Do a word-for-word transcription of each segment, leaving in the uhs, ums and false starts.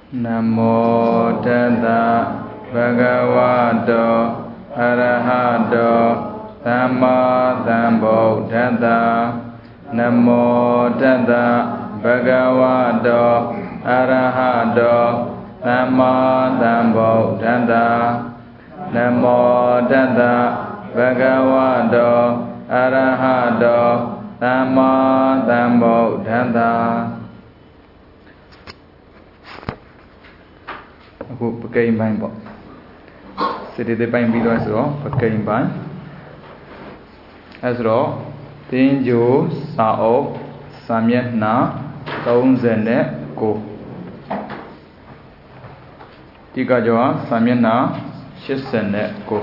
Namo Tassa Bhagavato Arahato Samma Sambuddhassa. Namo Tassa Bhagavato Arahato Samma Sambuddhassa. Namo Tassa Bhagavato Arahato Samma Sambuddhassa. Aku pakai main bok. Sedih pain biru asro pakai main. Asro tinju sao samyat na taung zene ko. Tiga jua samyat na shit zene ko.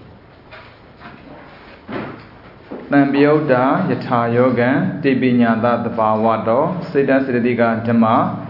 Nambiyoda yatha yogan tibinyata tapawato sida siddhika dhamma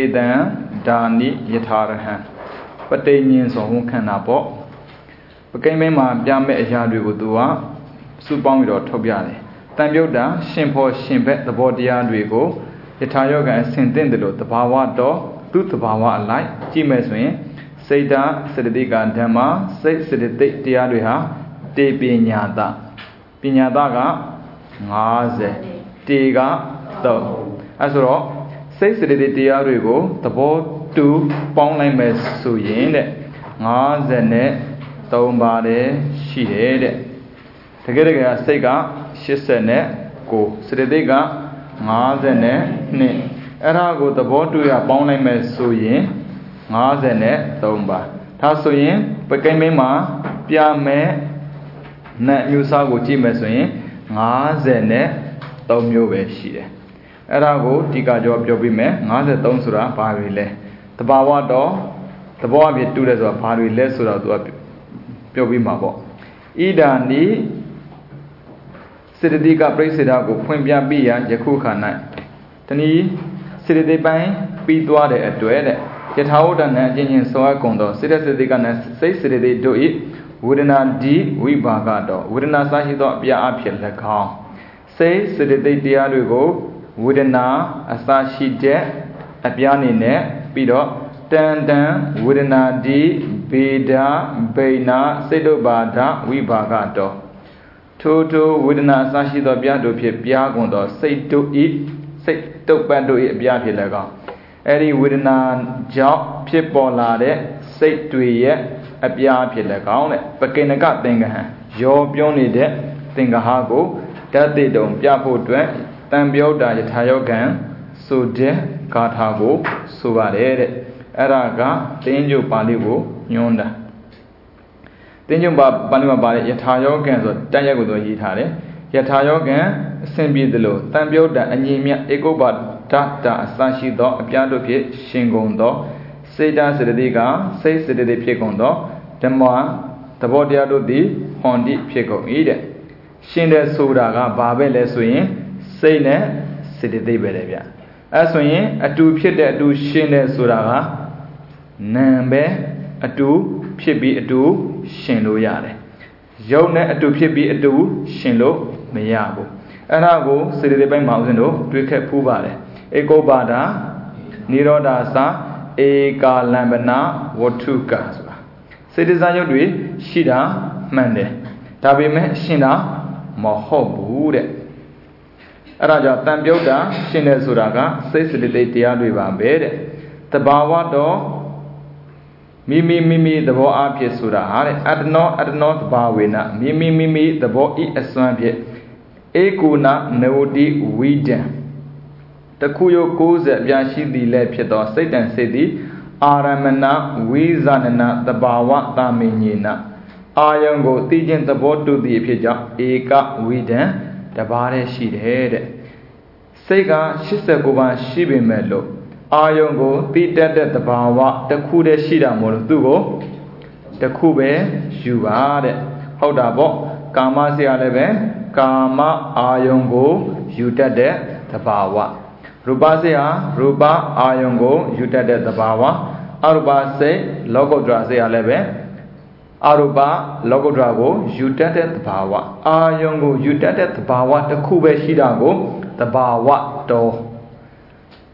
tedan dani yatharahan. Patai nyin so hung khana po. Pakai mai ma pya me ayaတွေကိုသူကစုပေါင်းပြီးတော့ထုတ်ပြတယ်။တန်ပြုတ်တာရှင်ဖို့ရှင်ဘက်သဘောတရားတွေကိုယထာယောဂအဆင်သင့်တယ်လို့သဘာဝတော်သူသဘာဝအလိုက်ကြည့်မယ်ဆိုရင်စိတ်ဓာတ်စေတသိက်ကဓမ္မစိတ်စေတသိက်တရားတွေဟာတေပညာတပညာတက၅၀တေက၃အဲဆိုတော့စိတ်စေတသိက်တရားတွေကိုသဘောတူပေါင်းလိုက်မယ်ဆိုရင်တဲ့၅၀နဲ့၃ပါးတည်းရှိတယ်တဲ့တကယ်တကယ်စိတ်က၈၀နဲ့၉စေတသိက်က၅၀နဲ့၂အဲ့ဒါကိုသဘောတူရပေါင်းလိုက်မယ်ဆိုရင်၅၀နဲ့၃ပါးဒါဆိုရင်ပကိမင်းမှာပြမယ်နဲ့မျိုးစားကိုကြည့်မယ်ဆိုရင်၅၀နဲ့၃မျိုးပဲရှိတယ်အဲ့ဒါကိုဒီကကြောပြောပြီးမယ်၅၃ဆိုတာဘာတွေလဲတဘာဝတော့သဘောအဖြစ်တူတယ်ဆိုတာဘာတွေလဲဆိုတော့သူကပြောပြီးမှာပေါ့ဣဒာနိစေတသိကပြိစေတာကိုဖွင့်ပြပြီးရယခုခါ၌တနည်းစေတသိက်ပိုင်းပြီးသွားတဲ့အတွက်တဲ့ယထာဝတ္တနဲ့အချင်းချင်းဆောအပ်ကုန်သောစေတစေတသိကနဲ့စိတ်စေတသိက်တို့၏ဝေဒနာဒီဝိပါကတော့ဝေဒနာစရှိသောအပြာအဖြစ်၎င်းစိတ်စေတသိက်တရားတွေကိုဝေဒနာအစရှိတဲ့အပြာအနေနဲ့ပြီးတော့တန်တန်ဝေဒနာဒီဗေဒဗိနာစိတ်တုပါဒဝိပါကတော့ထိုထိုဝေဒနာအစရှိသောပြားတို့ဖြင့်ပြားကုန်သောစိတ်တို့ဤစိတ်တုပ်ပတ်တို့၏အပြားဖြစ်၎င်းအဲ့ဒီဝေဒနာကြောင့်ဖြစ်ပေါ်လာတဲ့စိတ်တွေရဲ့အပြားဖြစ်၎င်းတဲ့ပကိဏကသင်္ကဟံရောပြောနေတဲ့သင်္ကဟာကိုဓာတ်တိတုံပြဖို့အတွက်တံပြောတာယထာယောဂံဆိုတဲ့ဂါထာကိုဆိုပါတယ်တဲ့အဲ့ဒါကတင်းကျုပ်ပါဠိကိုညွှန်းတာတင်းကျုပ်ပါပါဠိမှာပါတယ်ယထာယောဂံဆိုတက်ရက်ကိုသူရေးထားတယ်ယထာယောဂံအစဉ်ပြေသလိုတံပြောတာအညီမြတ်ဧကုပ္ပဒတာအစရှိသောအပြားတို့ဖြင့်ရှင်ကုန်သောစေတစေတသိကစိတ်စေတသိက်ဖြစ်ကုန်သောဓမ္မသဘောတရားတို့သည်ဟွန်တိဖြစ်ကုန်၏တဲ့ရှင်တဲ့ဆိုတာကဘာပဲလဲဆိုရင်စိတ်နဲ့စေတသိက်ပဲလေဗျအဲဆိုရင်အတူဖြစ်တဲ့အတူရှင်တဲ့ဆိုတာကနာမ်ပဲအတူဖြစ်ပြီးအတူရှင်လို့ရတယ်ရုပ်နဲ့အတူဖြစ်ပြီးအတူရှင်လို့မရဘူးအဲ့ဒါကိုစေတသိက်ပိုင်းမှာဦးဇင်းတို့တွေ့ခဲ့ဖူးပါတယ်ဧကောပါဒနိရောဓသဧကာလံပနာဝတ္ထုကဆိုတာစေတစာရုပ်တွေရှိတာမှန်တယ်ဒါပေမဲ့ရှင်တာမဟုတ်ဘူးတဲ့အဲ့ဒါကြောင့်တန်ပြုတ်တာရှင်တယ်ဆိုတာကစိတ်စေတသိက်တရားတွေပါပဲတဲ့တဘာဝတော့မိမိမိမိသဘောအဖြစ်ဆိုတာဟာတဲ့အတ္တနောအတ္တနောတဘာဝေနမိမိမိမိသဘောဤအစွမ်းဖြင့်ဧကုဏနဝတိဝိဒံတခုယ၉၀အပြာရှိသည်လည်းဖြစ်သောစိတ်တန်စိတ်သည်အာရမဏဝိဇာနနတဘာဝတာမညေနအာယံကိုသိခြင်းသဘောတူသည့်အဖြစ်ကြောင့်ဧကဝိဒံတပါးတည်းရှိတယ်တဲ့စိတ်က၈၉ပါးရှိပေမဲ့လို့အာယုံကိုသိတတ်တဲ့သဘာဝတစ်ခုတည်းရှိတာမို့လို့သူ့ကိုတစ်ခုပဲယူပါတဲ့ဟုတ်တာပေါ့ကာမဆရာလည်းပဲကာမအာယုံကိုယူတတ်တဲ့သဘာဝရူပဆရာရူပအာယုံကိုယူတတ်တဲ့သဘာဝအရူပစိတ်လောကုတ္တရာဆရာလည်းပဲအရူပလောကုတ္တရာကိုယူတတ်တဲ့သဘာဝအာယုံကိုယူတတ်တဲ့သဘာဝတစ်ခုပဲရှိတာကိုသဘာဝတော်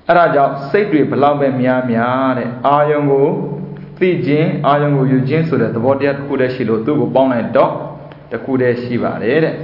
ara jaw sight twe balaw be mya mya de ayong ko thi chin ayong ko yu chin so de thabo taya takku de shi lo tu ko paung lai daw takku de shi pare de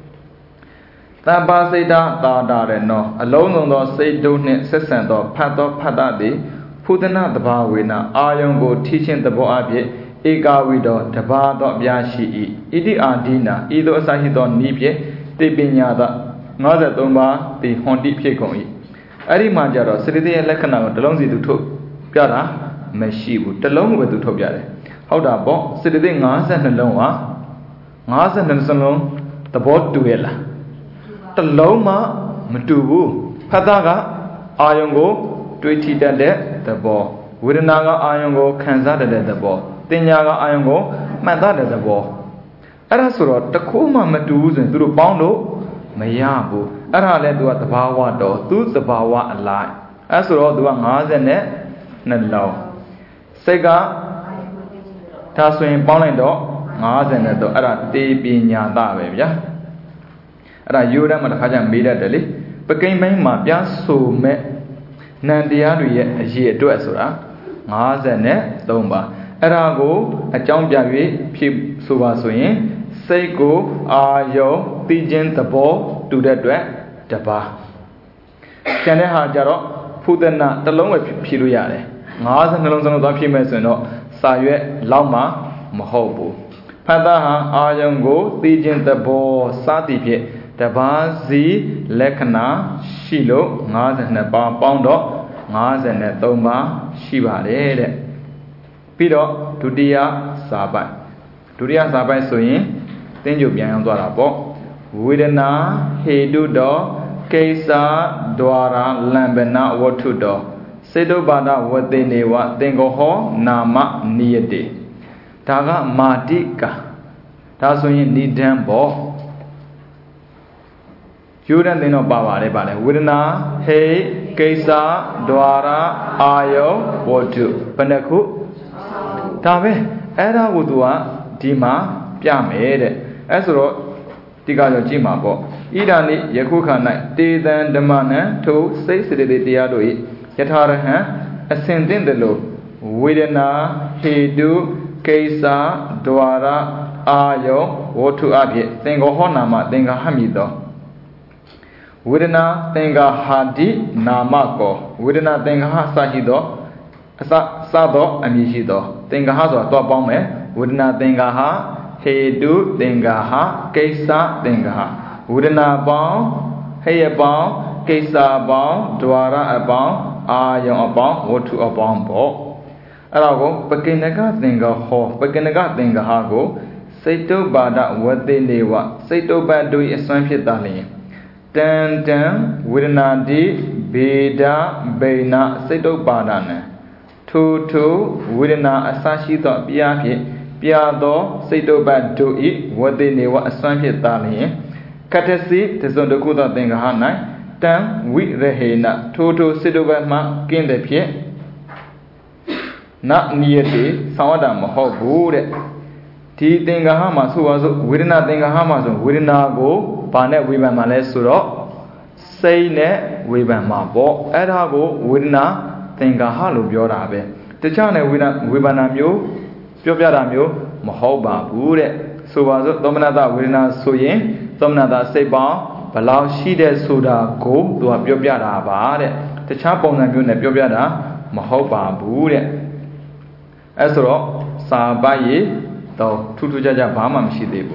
Tapa Sita Tada de no alone on the say don't net session or pato padadi Putana the bawina ayong go teaching the boabi ega widow the bado biashi idi adina ido sahido nibye tipinya da ngada tomba the hondi pekoi Ari Majaro Sridi Lakana the long to took Piara Meshibu the long with the topiare how da bo Sridi Nas and the Loma Nas and the Salon the boat to Ella The Loma Matubu Pataga Ayongo Twitty de the ball Widanaga Ayongo Kanzada de the ball Tinyaga Ayongo Manda de the ball Arasuro the Kuma Matus and through Bondo Mayabu Ara led to the Bawa door to the Bawa alive Asuro do a Nas and net Nalo Sega Taswin Bonado Nas and the Ara de Pinya Davia Ara Yuda Mataja Mida Deli, became my Mapia so me Nandia ye to Asura, Maz and Ne, Domba, Arago, a Jambiavi, Pip Suvasoin, Seiko, Ayo, Pigeon the ball to the dwell, the bar. Kaneha Jaro, Putana, the long with Piruyare, Maz and the Lonson of the Pimes and Saye, Lama, Mahobu. Padaha, Ayongo, Pigeon the ball, Sati. Tabazi Lekana Shilo Nas and a bar poundo Nas and a Toma Shiva de Pido Tudia Sabai Tudia Sabai Soin Then you be on Dwarabo Widena Hedudo Kesa Dwara Lambena Watudo Sedo Bada Wade Newa Dengoho Nama Niede Taga Madika Tasoin Nidambo Judan Dino Baba Rebale, Widana, Hey, Kesa, Dwara, Ayo, Watu, Panaku, Tave, Era Wudua, Dima, Piamede, Ezro, Tigayo Jima Bo, Idani, Yakuka night, Tidan Demana, two, say City Diadoi, Yatara, ascending the low, Widana, Hedu, Kesa, Dwara, Ayo, Watu Abi, Tengo Honama, Tenga Hamido. Widana Tenga Hadi Namako, Widana Tenga Sahido, Sado Amishido, Tenga Hazo Topome, Widana Tenga Ha, Hedu Tenga Ha, Kesa Tenga Ha, Widana Bao, Hey Bao, Kesa Bao, Dwara Abao, Ayon Abao, Wotu Abao Bo. Arago, Pakinaga Tenga Ho, Pakinaga Tenga Hago, Saito Bada Wade Lewa, Saito Badui Eswampit Dali. Tan tan Widana Beda Baina Saito Badane Tu Tu Widana Asashi thought Piapi Piado Saito Badu E what they knew what a swampy Dali Katasi Tezondokuda Dengahana Tan We Rehena Tu Tu Saito Bama Kin the Pie Not near the Sawadam Ho good T Dengahama who was Widana Dengahama Widana go Pane Wiban Malesuro, say ne Wiban Mabo, Edago, Widna, Tenga Halu Biorabe. The channel Wibanamio, Piopiaramio, Mahoba, Bude, Suvazo, Dominata Widna Suyin, Dominata Seba, Balau Shide Suda, go to a Piopiara Bade, the Chapon and Gune Piopiara, Mahoba, Bude. Esro, Sabaye, though Tutu Jaja Bama Shidebu.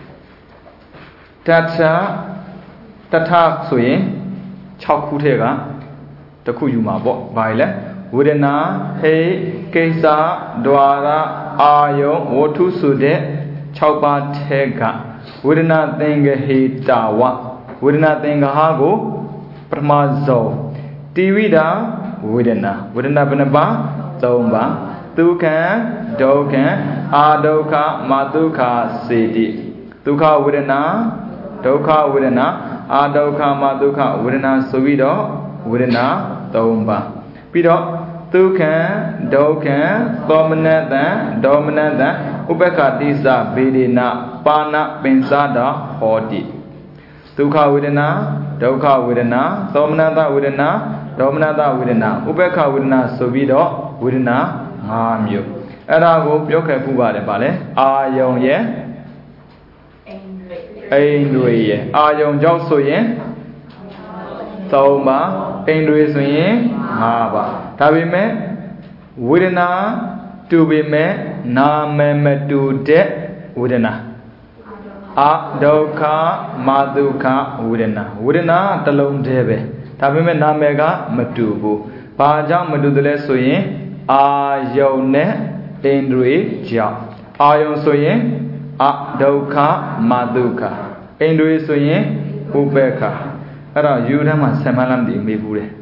Tata Tata Swing Chakutega the Kuyuma Baile Widena Hey Kesa Dwara Ayo Wotu Sude Chauba Tega Widena Denga He Dawa Widena Denga Hago Pramazo Tivida Widena Widena Benaba Zomba Dukan Dokan Adoka Maduka City Duka Widena Doka Widana, Adoka Maduka Widana Suvido, Widana, Domba. Pido, Dukan, Dokan, Dominant, Dominant, Ubeka Disa, Vidina, Pana, Benzada, Hodi. Duka Widana, Doka Widana, Dominanta Widana, ဒေါမနတဝေဒနာဥပေက္ခဝေဒနာဆိုပြီးတော့ဝေဒနာ၅မျိုးအဲ့ဒါကိုပြောခဲ့ပူပါတယ်ဗာလဲအာယုံရဲ့အိန္ဒြေရဲ့အာယုံကြောင့်ဆိုရင်သုံးပါအိန္ဒြေဆိုရင်၅ပါဒါပေမဲ့ဝေဒနာတူပေမဲ့နာမမတူတဲ့ဝေဒနာအဒုက္ခမဒုက္ခဝေဒနာဝေဒနာတစ်လုံးတည်းပဲဒါပေမဲ့နာမည်ကမတူဘူးဘာကြောင့်မတူတယ်လဲဆိုရင်အာယုံနဲ့အိန္ဒြေကြောင့်အာယုံဆိုရင်အဒုက္ခမဒုက္ခအိန္ဒြေဆိုရင်ဥပေက္ခအဲ့တော့ယူထဲမှာဆက်မလမ်းတည်မေးဘူးတယ်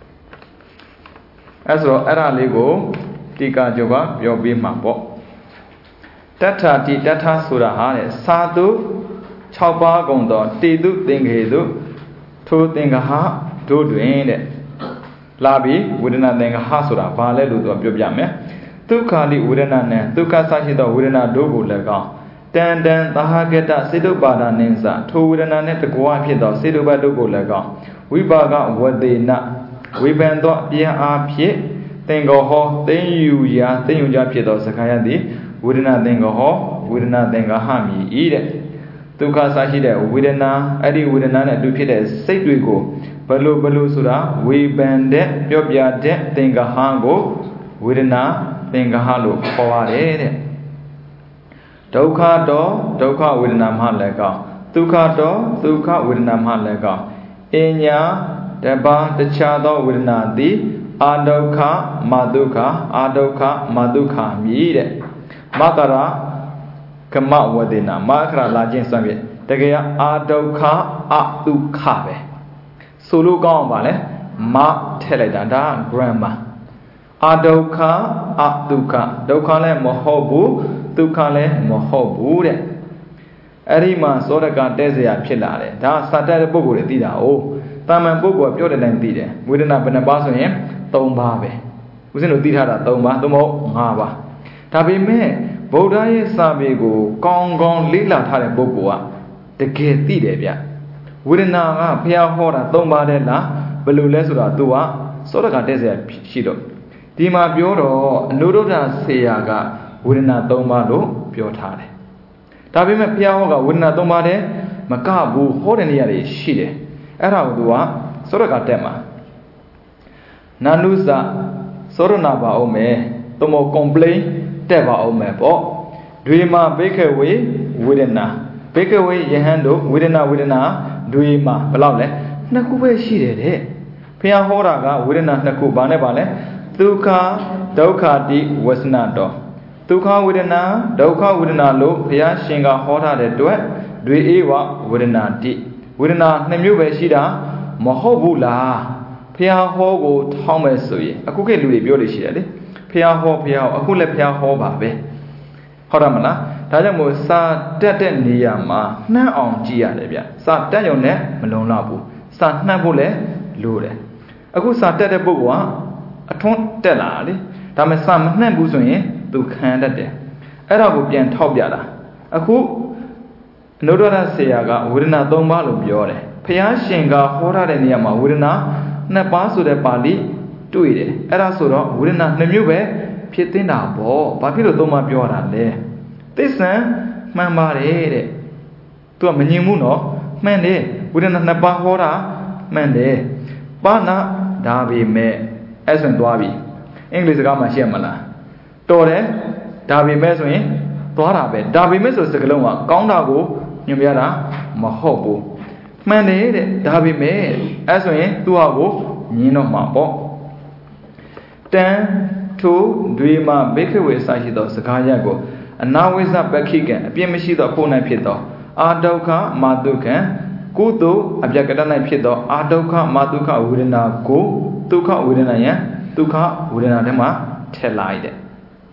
အဲ့ဆိုတော့အဲ့ဒါလေးကိုတိကာကျော်ကပြောပြမှာပေါ့တတ္ထာတိတတ္ထာဆိုတာဟာတဲ့သာတု၆ပါးကုန်သောတေတုသင်္ခေတုထိုသင်္ကဟတို့တွင်တဲ့လာပြီးဝေဒနာသင်္ကဟဆိုတာဘာလဲလို့သူကပြောပြမယ်ဒုက္ခလိဝေဒနာနဲ့ဒုက္ခဆရှိသောဝေဒနာတို့ကိုလည်းကောင်းတန်တန်သဟကတစေတုပါဒနိစ္စထိုဝေဒနာနဲ့တကွာဖြစ်သောစေတုပတို့ကိုလည်းကောင်းဝိပါကဝတေနဝိပန်သောအပြန်အားဖြင့်သင်္ကောဟောသိဉ္ယူရာသိဉ္ယူကြဖြစ်သောစကားရသည်ဝေဒနာသင်္ကောဟောဝေဒနာသင်္ကာဟမည်ဤတဲ့ဒုက္ခဆရှိတဲ့ဝေဒနာအဲ့ဒီဝေဒနာနဲ့အတူဖြစ်တဲ့စိတ်တွေကိုဘလို့ဘလို့ဆိုတာဝေပန်တဲ့ပြောပြတဲ့သင်္ကာဟကိုဝေဒနာသင်္ကာဟလို့ခေါ်ရတယ်တဲ့ဒုက္ခတော့ဒုက္ခဝေဒနာမှလည်းကောင်းဒုက္ခတော့ဒုက္ခဝေဒနာမှလည်းကောင်းအညာတပါတခြားသောဝေဒနာသည်အာဒုက္ခမဒုက္ခအာဒုက္ခမဒုက္ခမည်တဲ့မကရာကမဝဒေနာမကရာလာခြင်းစွမ်းဖြင့်တကယ်အာဒုက္ခအဒုက္ခပဲဆိုလို့ကောင်းအောင်ပါလေမထည့်လိုက်တာဒါ grammar အာဒုက္ခအဒုက္ခဒုက္ခလည်းမဟုတ်ဘူးဒုက္ခလည်းမဟုတ်ဘူးတဲ့အဲ့ဒီမှာသောရကတဲเสียဖြစ်လာတယ်ဒါစတတ်တဲ့ပုဂ္ဂိုလ်တွေသိတာ哦တာမန်ပုဂ္ဂိုလ်ပြောတဲ့တိုင်းသိတယ်ဝေဒနာဘယ်နှပါးဆိုရင်၃ပါးပဲဦးဇင်းတို့သိထားတာ၃ပါးသို့မဟုတ်၅ပါးဒါပေမဲ့ဗုဒ္ဓရဲ့စာပေကိုကောင်းကောင်းလေ့လာထားတဲ့ပုဂ္ဂိုလ်ကတကယ်သိတယ်ဗျဝေဒနာကဘုရားဟောတာ၃ပါးတည်းလားဘယ်လိုလဲဆိုတာသူကသောရကတဲเสียရှိတော့ဒီမှာပြောတော့အနုရုဒ္ဓဆေယကဝေဒနာ၃ပါးလို့ပြောထားတယ်ဒါပေမဲ့ဘုရားဟောကဝေဒနာ၃ပါးတည်းမကဘူးဟောတဲ့နေရာတွေရှိတယ်အဲ့ဒါကိုသူကသောရကတက်မှာနာနုစသောရနာပါအောင်မယ်သို့မဟုတ် complain တက်ပါအောင်မယ်ပေါ့တွေမှာဘိက္ခဝေဝေဒနာဘိက္ခဝေယဟန်တို့ဝေဒနာဝေဒနာတွေမှာဘယ်လောက်လဲနှစ်ခုပဲရှိတယ်တဲ့ဘုရားဟောတာကဝေဒနာနှစ်ခုဘာနဲ့ပါလဲဒုက္ခဒုက္ခတိဝဆနတော်ဒုက္ခဝေဒနာဒုက္ခဝေဒနာလို့ဘုရားရှင်ကဟောထားတဲ့အတွက်တွေအေးဝဝေဒနာတိဝေဒနာနှစ်မျိုးပဲရှိတာမဟုတ်ဘူးလားဘုရားဟောကိုထောင်းမယ်ဆိုရင်အခုခေတ်လူတွေပြောလို့ရှိတယ်လေဘုရားဟောဘုရားဟောအခုလည်းဘုရားဟောပါပဲဟုတ်တယ်မလားဒါကြောင့်မို့စာတက်တဲ့နေရာမှာနှံ့အောင်ကြည့်ရတယ်ဗျစာတက်ရုံနဲ့မလုံလောက်ဘူးစာနှံ့ဖို့လည်းလိုတယ်အခုစာတက်တဲ့ပုဂ္ဂိုလ်ကအထွန်းတက်လာလေဒါပေမဲ့စာမနှံ့ဘူးဆိုရင်သူခံတတ်တယ်အဲ့ဒါကိုပြန်ထောက်ပြတာအခုအနုဒ္ဒရဆေယကဝေဒနာ၃ပါးလို့ပြောတယ်ဘုရားရှင်ကဟောထားတဲ့နေရာမှာဝေဒနာနှစ်ပါးဆိုတဲ့ပါဠိတွေ့တယ်အဲ့ဒါဆိုတော့ဝေဒနာနှစ်မျိုးပဲဖြစ်သင့်တာပေါ့ဘာဖြစ်လို့သုံးပါးပြောတာလဲသစ္ဆံမှန်ပါတယ်တဲ့သူကမငြင်းဘူးနော်မှန်တယ်ဝေဒနာနှစ်ပါးဟောတာမှန်တယ်ပါဏဒါပေမဲ့အဲ့ဆိုရင်သွားပြီအင်္ဂလိပ်စကားမှာရှင်းမလားတော်တယ်ဒါပေမဲ့ဆိုရင်သွားတာပဲဒါပေမဲ့ဆိုစကားလုံးကကောင်းတာကိုညွှန်ပြတာမဟုတ်ဘူးမှန်တယ်တဲ့ဒါပေမဲ့အဲ့ဆိုရင်သူ့ဟာကိုညင်းတော့မှာပေါ့တန်ထိုတွေမှာဘိက္ခဝေစရှိသောစကားရပ်ကိုအနာဝိဇ္ဇပက္ခိကံအပြည့်မရှိသောဖို့၌ဖြစ်သောအာဒုက္ခမာတုခံကုသိုလ်အပြကတ၌ဖြစ်သောအာဒုက္ခမာတုခဝေဒနာကိုဒုက္ခဝေဒနာယံဒုက္ခဝေဒနာထဲမှာထည့်လိုက်တဲ့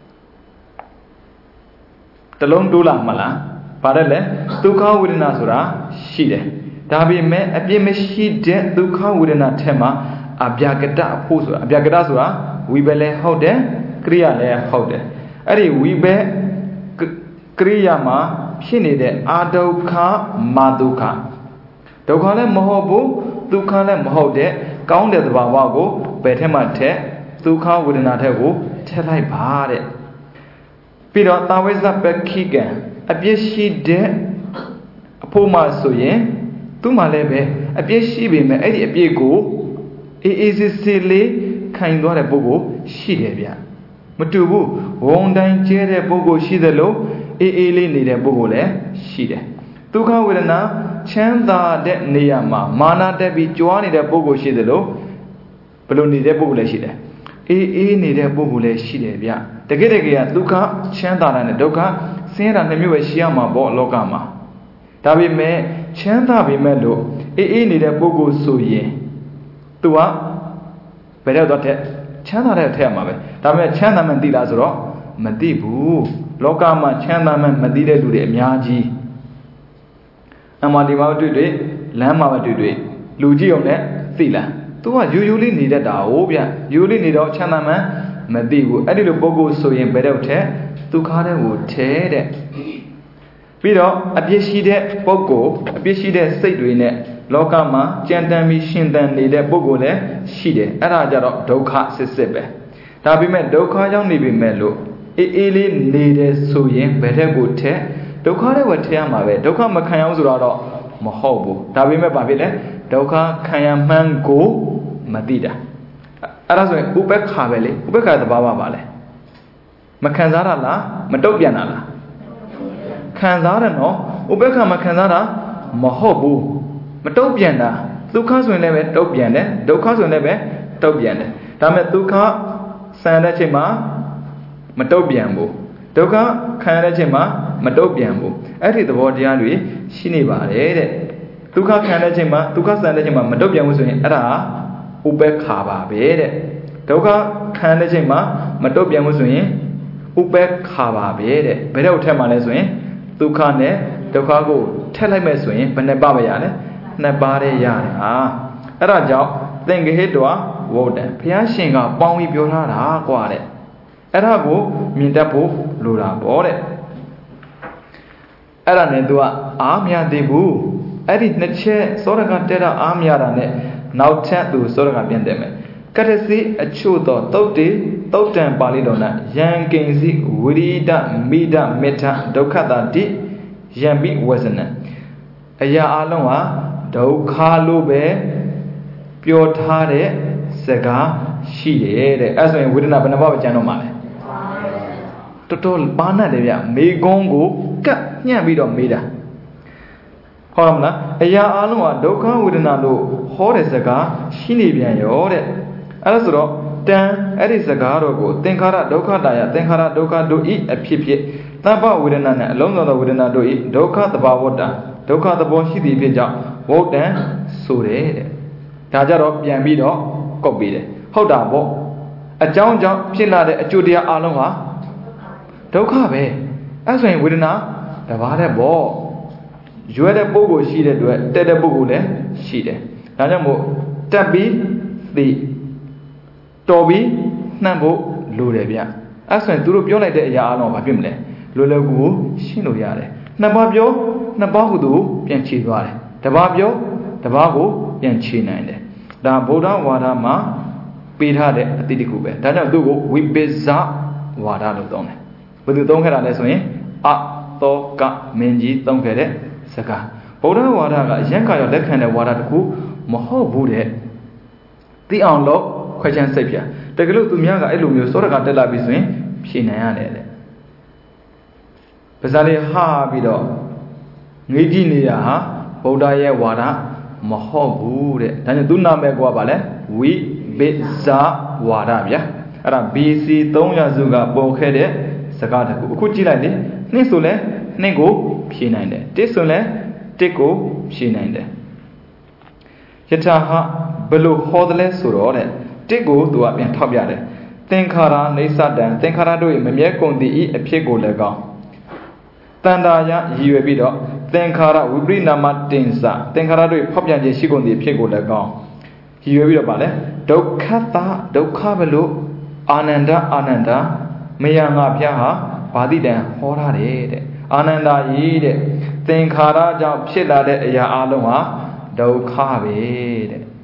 တလုံးတိုးလာမလားပါတယ်လေဒုက္ခဝေဒနာဆိုတာရှိတယ်ဒါပေမဲ့အပြည့်မရှိတဲ့ဒုက္ခဝေဒနာထဲမှာအပြကတအဖို့ဆိုတာအပြကတဆိုတာဝိဘလည်းဟုတ်တယ်ကရိယာလည်းဟုတ်တယ်အဲ့ဒီဝိဘကရိယာမှာဖြစ်နေတဲ့အာဒုက္ခမာဒုက္ခဒုက္ခလည်းမဟုတ်ဘူးဒုက္ခလည်းမဟုတ်တဲ့ကောင်းတဲ့သဘာဝကိုဘယ်ထက်မှထက်ဒုက္ခဝေဒနာထက်ကိုထည့်လိုက်ပါတဲ့ပြီးတော့တာဝိဇ္ဇပခိကံအပြစ်ရှိတဲ့အဖို့မှဆိုရင်သူ့မှာလည်းပဲအပြစ်ရှိပေမဲ့အဲ့ဒီအပြစ်ကိုအေးအေးဆေးဆေးလေးခံသွားတဲ့ပုဂ္ဂိုလ်ရှိတယ်ဗျမတူဘူးဝုံတိုင်းကျဲတဲ့ပုဂ္ဂိုလ်ရှိသလိုအေးအေးလေးနေတဲ့ပုဂ္ဂိုလ်လည်းရှိတယ်ဒုက္ခဝေဒနာချမ်းသာတဲ့နေရာမှာမာနတက်ပြီးကြွားနေတဲ့ပုဂ္ဂိုလ်ရှိသလိုဘယ်လိုနေတဲ့ပုဂ္ဂိုလ်လည်းရှိတယ်အေးအေးနေတဲ့ပုဂ္ဂိုလ်လည်းရှိတယ်ဗျတကယ်တကယ်ကဒုက္ခချမ်းသာတာနဲ့ဒုက္ခဆင်းရဲတာနှစ်မျိုးပဲရှိရမှာပေါ့လောကမှာဒါပေမဲ့ချမ်းသာပေမဲ့လို့အေးအေးနေတဲ့ပုဂ္ဂိုလ်ဆိုရင်သူကဘယ်တော့တော့တဲ့ချမ်းသာတဲ့ထက်မှာပဲဒါပေမဲ့ချမ်းသာမှန်သိလားဆိုတော့မသိဘူးလောကမှာချမ်းသာမှန်မသိတဲ့လူတွေအများကြီးအမှန်ဒီမှာတွေ့တွေ့လမ်းမှာတွေ့တွေ့လူကြည့်အောင်နဲ့သိလားသူကယူယူလေးနေတတ်တာဟုတ်ဗျယူလေးနေတော့ချမ်းသာမှန်မသိဘူးအဲ့ဒီလိုပုဂ္ဂိုလ်ဆိုရင်ဘယ်တော့ထက်ဒုက္ခတဲ့ကိုထဲတဲ့ပြီးတော့အပြစ်ရှိတဲ့ပုဂ္ဂိုလ်အပြစ်ရှိတဲ့စိတ်တွေနဲ့လောကမှာကြံတမ်းပြီးရှင်သန်နေတဲ့ပုဂ္ဂိုလ်လည်းရှိတယ်အဲ့ဒါကြတော့ဒုက္ခစစ်စစ်ပဲဒါပေမဲ့ဒုက္ခရောက်နေပြီမဲ့လို့အေးအေးလေးနေတယ်ဆိုရင်ဘယ်တဲ့ကိုထက်ဒုက္ခတဲ့ဝတ်ထရမှာပဲဒုက္ခမခံရအောင်ဆိုတော့မဟုတ်ဘူးဒါပေမဲ့ဘာဖြစ်လဲဒုက္ခခံရမှန်းကိုမသိတာအဲ့ဒါဆိုရင်ဥပ္ပခါပဲလေဥပ္ပခါသဘာဝပါလေမခံစားရလားမတုတ်ပြန်တာလားခံစားတယ်နော်ဥပ္ပခါမခံစားတာမဟုတ်ဘူးမတုတ်ပြန်တာဒုက္ခဆိုရင်လည်းပဲတုတ်ပြန်တယ်ဒုက္ခဆိုရင်လည်းပဲတုတ်ပြန်တယ်ဒါပေမဲ့ဒုက္ခဆန်တဲ့ချိန်မှာမတုတ်ပြန်ဘူးဒုက္ခခံရတဲ့ချိန်မှာမတုတ်ပြန်ဘူးအဲ့ဒီသဘောတရားတွေရှိနေပါတယ်တဲ့ဒုက္ခခံရတဲ့ချိန်မှာဒုက္ခဆန်တဲ့ချိန်မှာမတုတ်ပြန်ဘူးဆိုရင်အဲ့ဒါဥပ္ပခါပါပဲတဲ့ဒုက္ခခံတဲ့ချိန်မှာမတုတ်ပြန်ဘူးဆိုရင်ဥပ္ပခါပါပဲတဲ့ဘယ်တော့ထက်မှလဲဆိုရင်ဒုက္ခနဲ့ဒုက္ခကိုထက်လိုက်မဲ့ဆိုရင်ဘယ်နှပါပဲရလဲနှစ်ပါးတည်းရတယ်ဟာအဲ့ဒါကြောင့်သင်္ကေဟိတောဝုဒ္ဒံဘုရားရှင်ကပေါင်းပြီးပြောထားတာကွာတဲ့အဲ့ဒါကိုမြင်တတ်ဖို့လိုတာပေါ့တဲ့အဲ့ဒါနဲ့ तू ကအားမရသေးဘူးအဲ့ဒီနှစ်ချက်စောရကတက်တာအားမရတာနဲ့နောက်ထပ် तू စောရကပြန်တယ်မယ်ကတစီအချို့သောတုတ်တေတုတ်တံပါဠိတော်၌ယံကိဉ္စီဝိရိဒမိဒမေထဒုက္ခတာတိယံပိဝဇနံအရာအလုံးဟာဒုက္ခလို့ပဲပြောထားတဲ့စကားရှိတယ်တဲ့အဲ့ဆိုရင်ဝေဒနာဘယ်နှပါးပဲကျန်တော့မှာလဲတော်တော်ပါဏတ်တယ်ဗျမေကုန်းကိုကတ်ညှပ်ပြီးတော့မေးတာဟုတ်မလားအရာအလုံးဟာဒုက္ခဝေဒနာလို့ဟောတဲ့စကားရှိနေပြန်ရောတဲ့အဲ့ဒါဆိုတော့တန်အဲ့ဒီစကားတော်ကိုသင်္ခါရဒုက္ခတာယသင်္ခါရဒုက္ခတို့ဤအဖြစ်ဖြစ်သဗ္ဗဝေဒနာနဲ့အလုံးစုံသောဝေဒနာတို့ဤဒုက္ခသဘာဝတ္တဒုက္ခသဘောရှိသည့်ဖြစ်ကြောင့်ဝုဒ္ဒံဆိုတယ်တဲ့ဒါကြတော့ပြန်ပြီးတော့ကောက်ပြီးတယ်ဟုတ်တာပေါ့အကြောင်းကြောင့်ဖြစ်လာတဲ့အကျိုးတရားအလုံးဟာဒုက္ခပဲအဲ့ဆိုရင်ဝေဒနာတဘာတဲ့ပေါ့ရွယ်တဲ့ပုဂ္ဂိုလ်ရှိတဲ့အတွက်တက်တဲ့ပုဂ္ဂိုလ်လည်းရှိတယ်ဒါကြောင့်မို့တက်ပြီးသိတော်ပြီးနှံ့ဖို့လိုတယ်ဗျအဲ့ဆိုရင်သူတို့ပြောလိုက်တဲ့အရာအလုံးဘာဖြစ်မလဲလိုလိုကိုရှင်းလို့ရတယ်နှစ်ပါးပြောနှစ်ပါးကိုသူပြန်ခြေသွားတယ်တစ်ပါးပြောတစ်ပါးကိုပြန်ခြေနိုင်တယ်ဒါဗုဒ္ဓဝါဒမှာပေးထားတဲ့အတိတ်တစ်ခုပဲဒါကြောင့်သူ့ကိုဝိပစ္ဆဝါဒလို့သုံးတယ်ဘယ်သူသုံးခဲ့တာလဲဆိုရင်အသောကမင်းကြီးသုံးခဲ့တဲ့စကားဗုဒ္ဓဝါဒကအယံကာရောလက်ခံတဲ့ဝါဒတစ်ခုမဟုတ်ဘူးတဲ့သိအောင်လို့ခွဲခြမ်းစိတ်ပြတကယ်လို့သူများကအဲ့လိုမျိုးစောရကတက်လာပြီဆိုရင်ဖြေနိုင်ရတယ်တဲ့ပါဇာလေးဟာပြီးတော့ငေးကြည့်နေတာဟာဗုဒ္ဓရဲ့ဝါဒမဟုတ်ဘူးတဲ့ဒါကြောင့်သူနာမည်ကဘာလဲဝိပစ္ဆဝါဒဗျာအဲ့ဒါ ဘီ စီ သုံးရာစုကပေါ်ခဲ့တဲ့စကားတစ်ခုအခုကြည့်လိုက်လေနှစ်ဆိုလဲနှစ်ကိုဖြေနိုင်တယ်တစ်ဆိုလဲတစ်ကိုဖြေနိုင်တယ်ယထာဟဘယ်လိုဟောတယ်လဲဆိုတော့တဲ့တစ်ကိုသူကပြန်ထောက်ပြတယ်သင်္ခါရနေသတံသင်္ခါရတို့၏မမြဲကုန်သည့်ဤအဖြစ်ကိုလည်းကောင်းတန်တာယရည်ရွယ်ပြီးတော့သင်္ခါရဝိပရိနာမတင်စသင်္ခါရတို့ဖောက်ပြန်ခြင်းရှိကုန်သည့်အဖြစ်ကိုလည်းကောင်းရည်ရွယ်ပြီးတော့ဗာလဲဒုက္ခတာဒုက္ခဘလို့အာနန္ဒအာနန္ဒမယံငါဖျားဟာဘာတိတံဟောထားတယ်တဲ့အာနန္ဒာကြီးတဲ့သင်္ခါရကြောင့်ဖြစ်လာတဲ့အရာအလုံးဟာဒုက္ခပဲတဲ့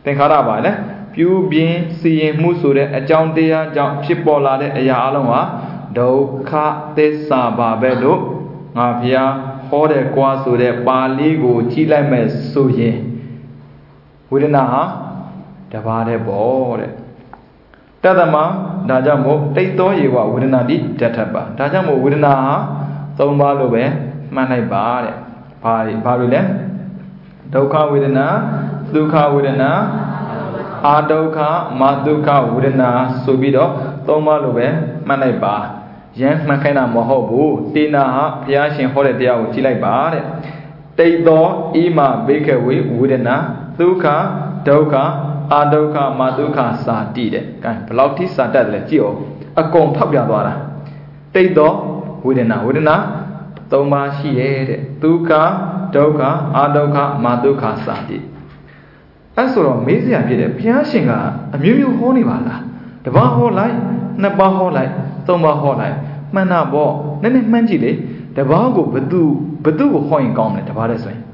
သင်္ခါရပါလေပြုပြင်စီရင်မှုဆိုတဲ့အကြောင်းတရားကြောင့်ဖြစ်ပေါ်လာတဲ့အရာအလုံးဟာဒုက္ခသစ္စာပါပဲလို့ငါဘုရားဟောတယ်ကွာဆိုတဲ့ပါဠိကိုကြည့်လိုက်မယ်ဆိုရင်ဝေဒနာဟာတပါးတည်းပေါ့တဲ့တသမဒါကြောင့်မို့တိတ်တော်ရေဝဝေဒနာတိတထပ်ပါဒါကြောင့်မို့ဝေဒနာဟာသုံးပါးလို့ပဲမှတ်လိုက်ပါတဲ့ဘာဘာလို့လဲဒုက္ခဝေဒနာဒုက္ခဝေဒနာအာဒုက္ခမဒုက္ခဝေဒနာဆိုပြီးတော့သုံးပါးလို့ပဲမှတ်လိုက်ပါရမ်းမှတ်ခိုင်းတာမဟုတ်ဘူးတေနာဟာဘုရားရှင်ဟောတဲ့တရားကိုကြည့်လိုက်ပါတဲ့တိတ်တော်ဤမှာဘေကဝေဝေဒနာဒုက္ခဒုက္ခအာဒုက္ခမဒုက္ခစာတိတဲ့ကဲဘယ်လောက်ထိစာတတ်တယ်လဲကြည့်အောင်အကုန်ထောက်ပြသွားတာတိတ်တော်ဝေဒနာဝေဒနာသုံးပါးရှိရဲ့တဲ့ဒုက္ခဒုက္ခအာဒုက္ခမဒုက္ခစာတိအဲ့ဆိုတော့မေးစရာဖြစ်တယ်ဘုရားရှင်ကအမျိုးမျိုးဟောနေပါလားတပါးဟောလိုက်နှစ်ပါးဟောလိုက်သုံးပါးဟောလိုက်မှန်တာပေါ့နည်းနည်းမှန်းကြည့်လေတပါးကိုဘသူဘသူကိုဟောရင်ကောင်းတယ်တပါးလဲဆိုရင်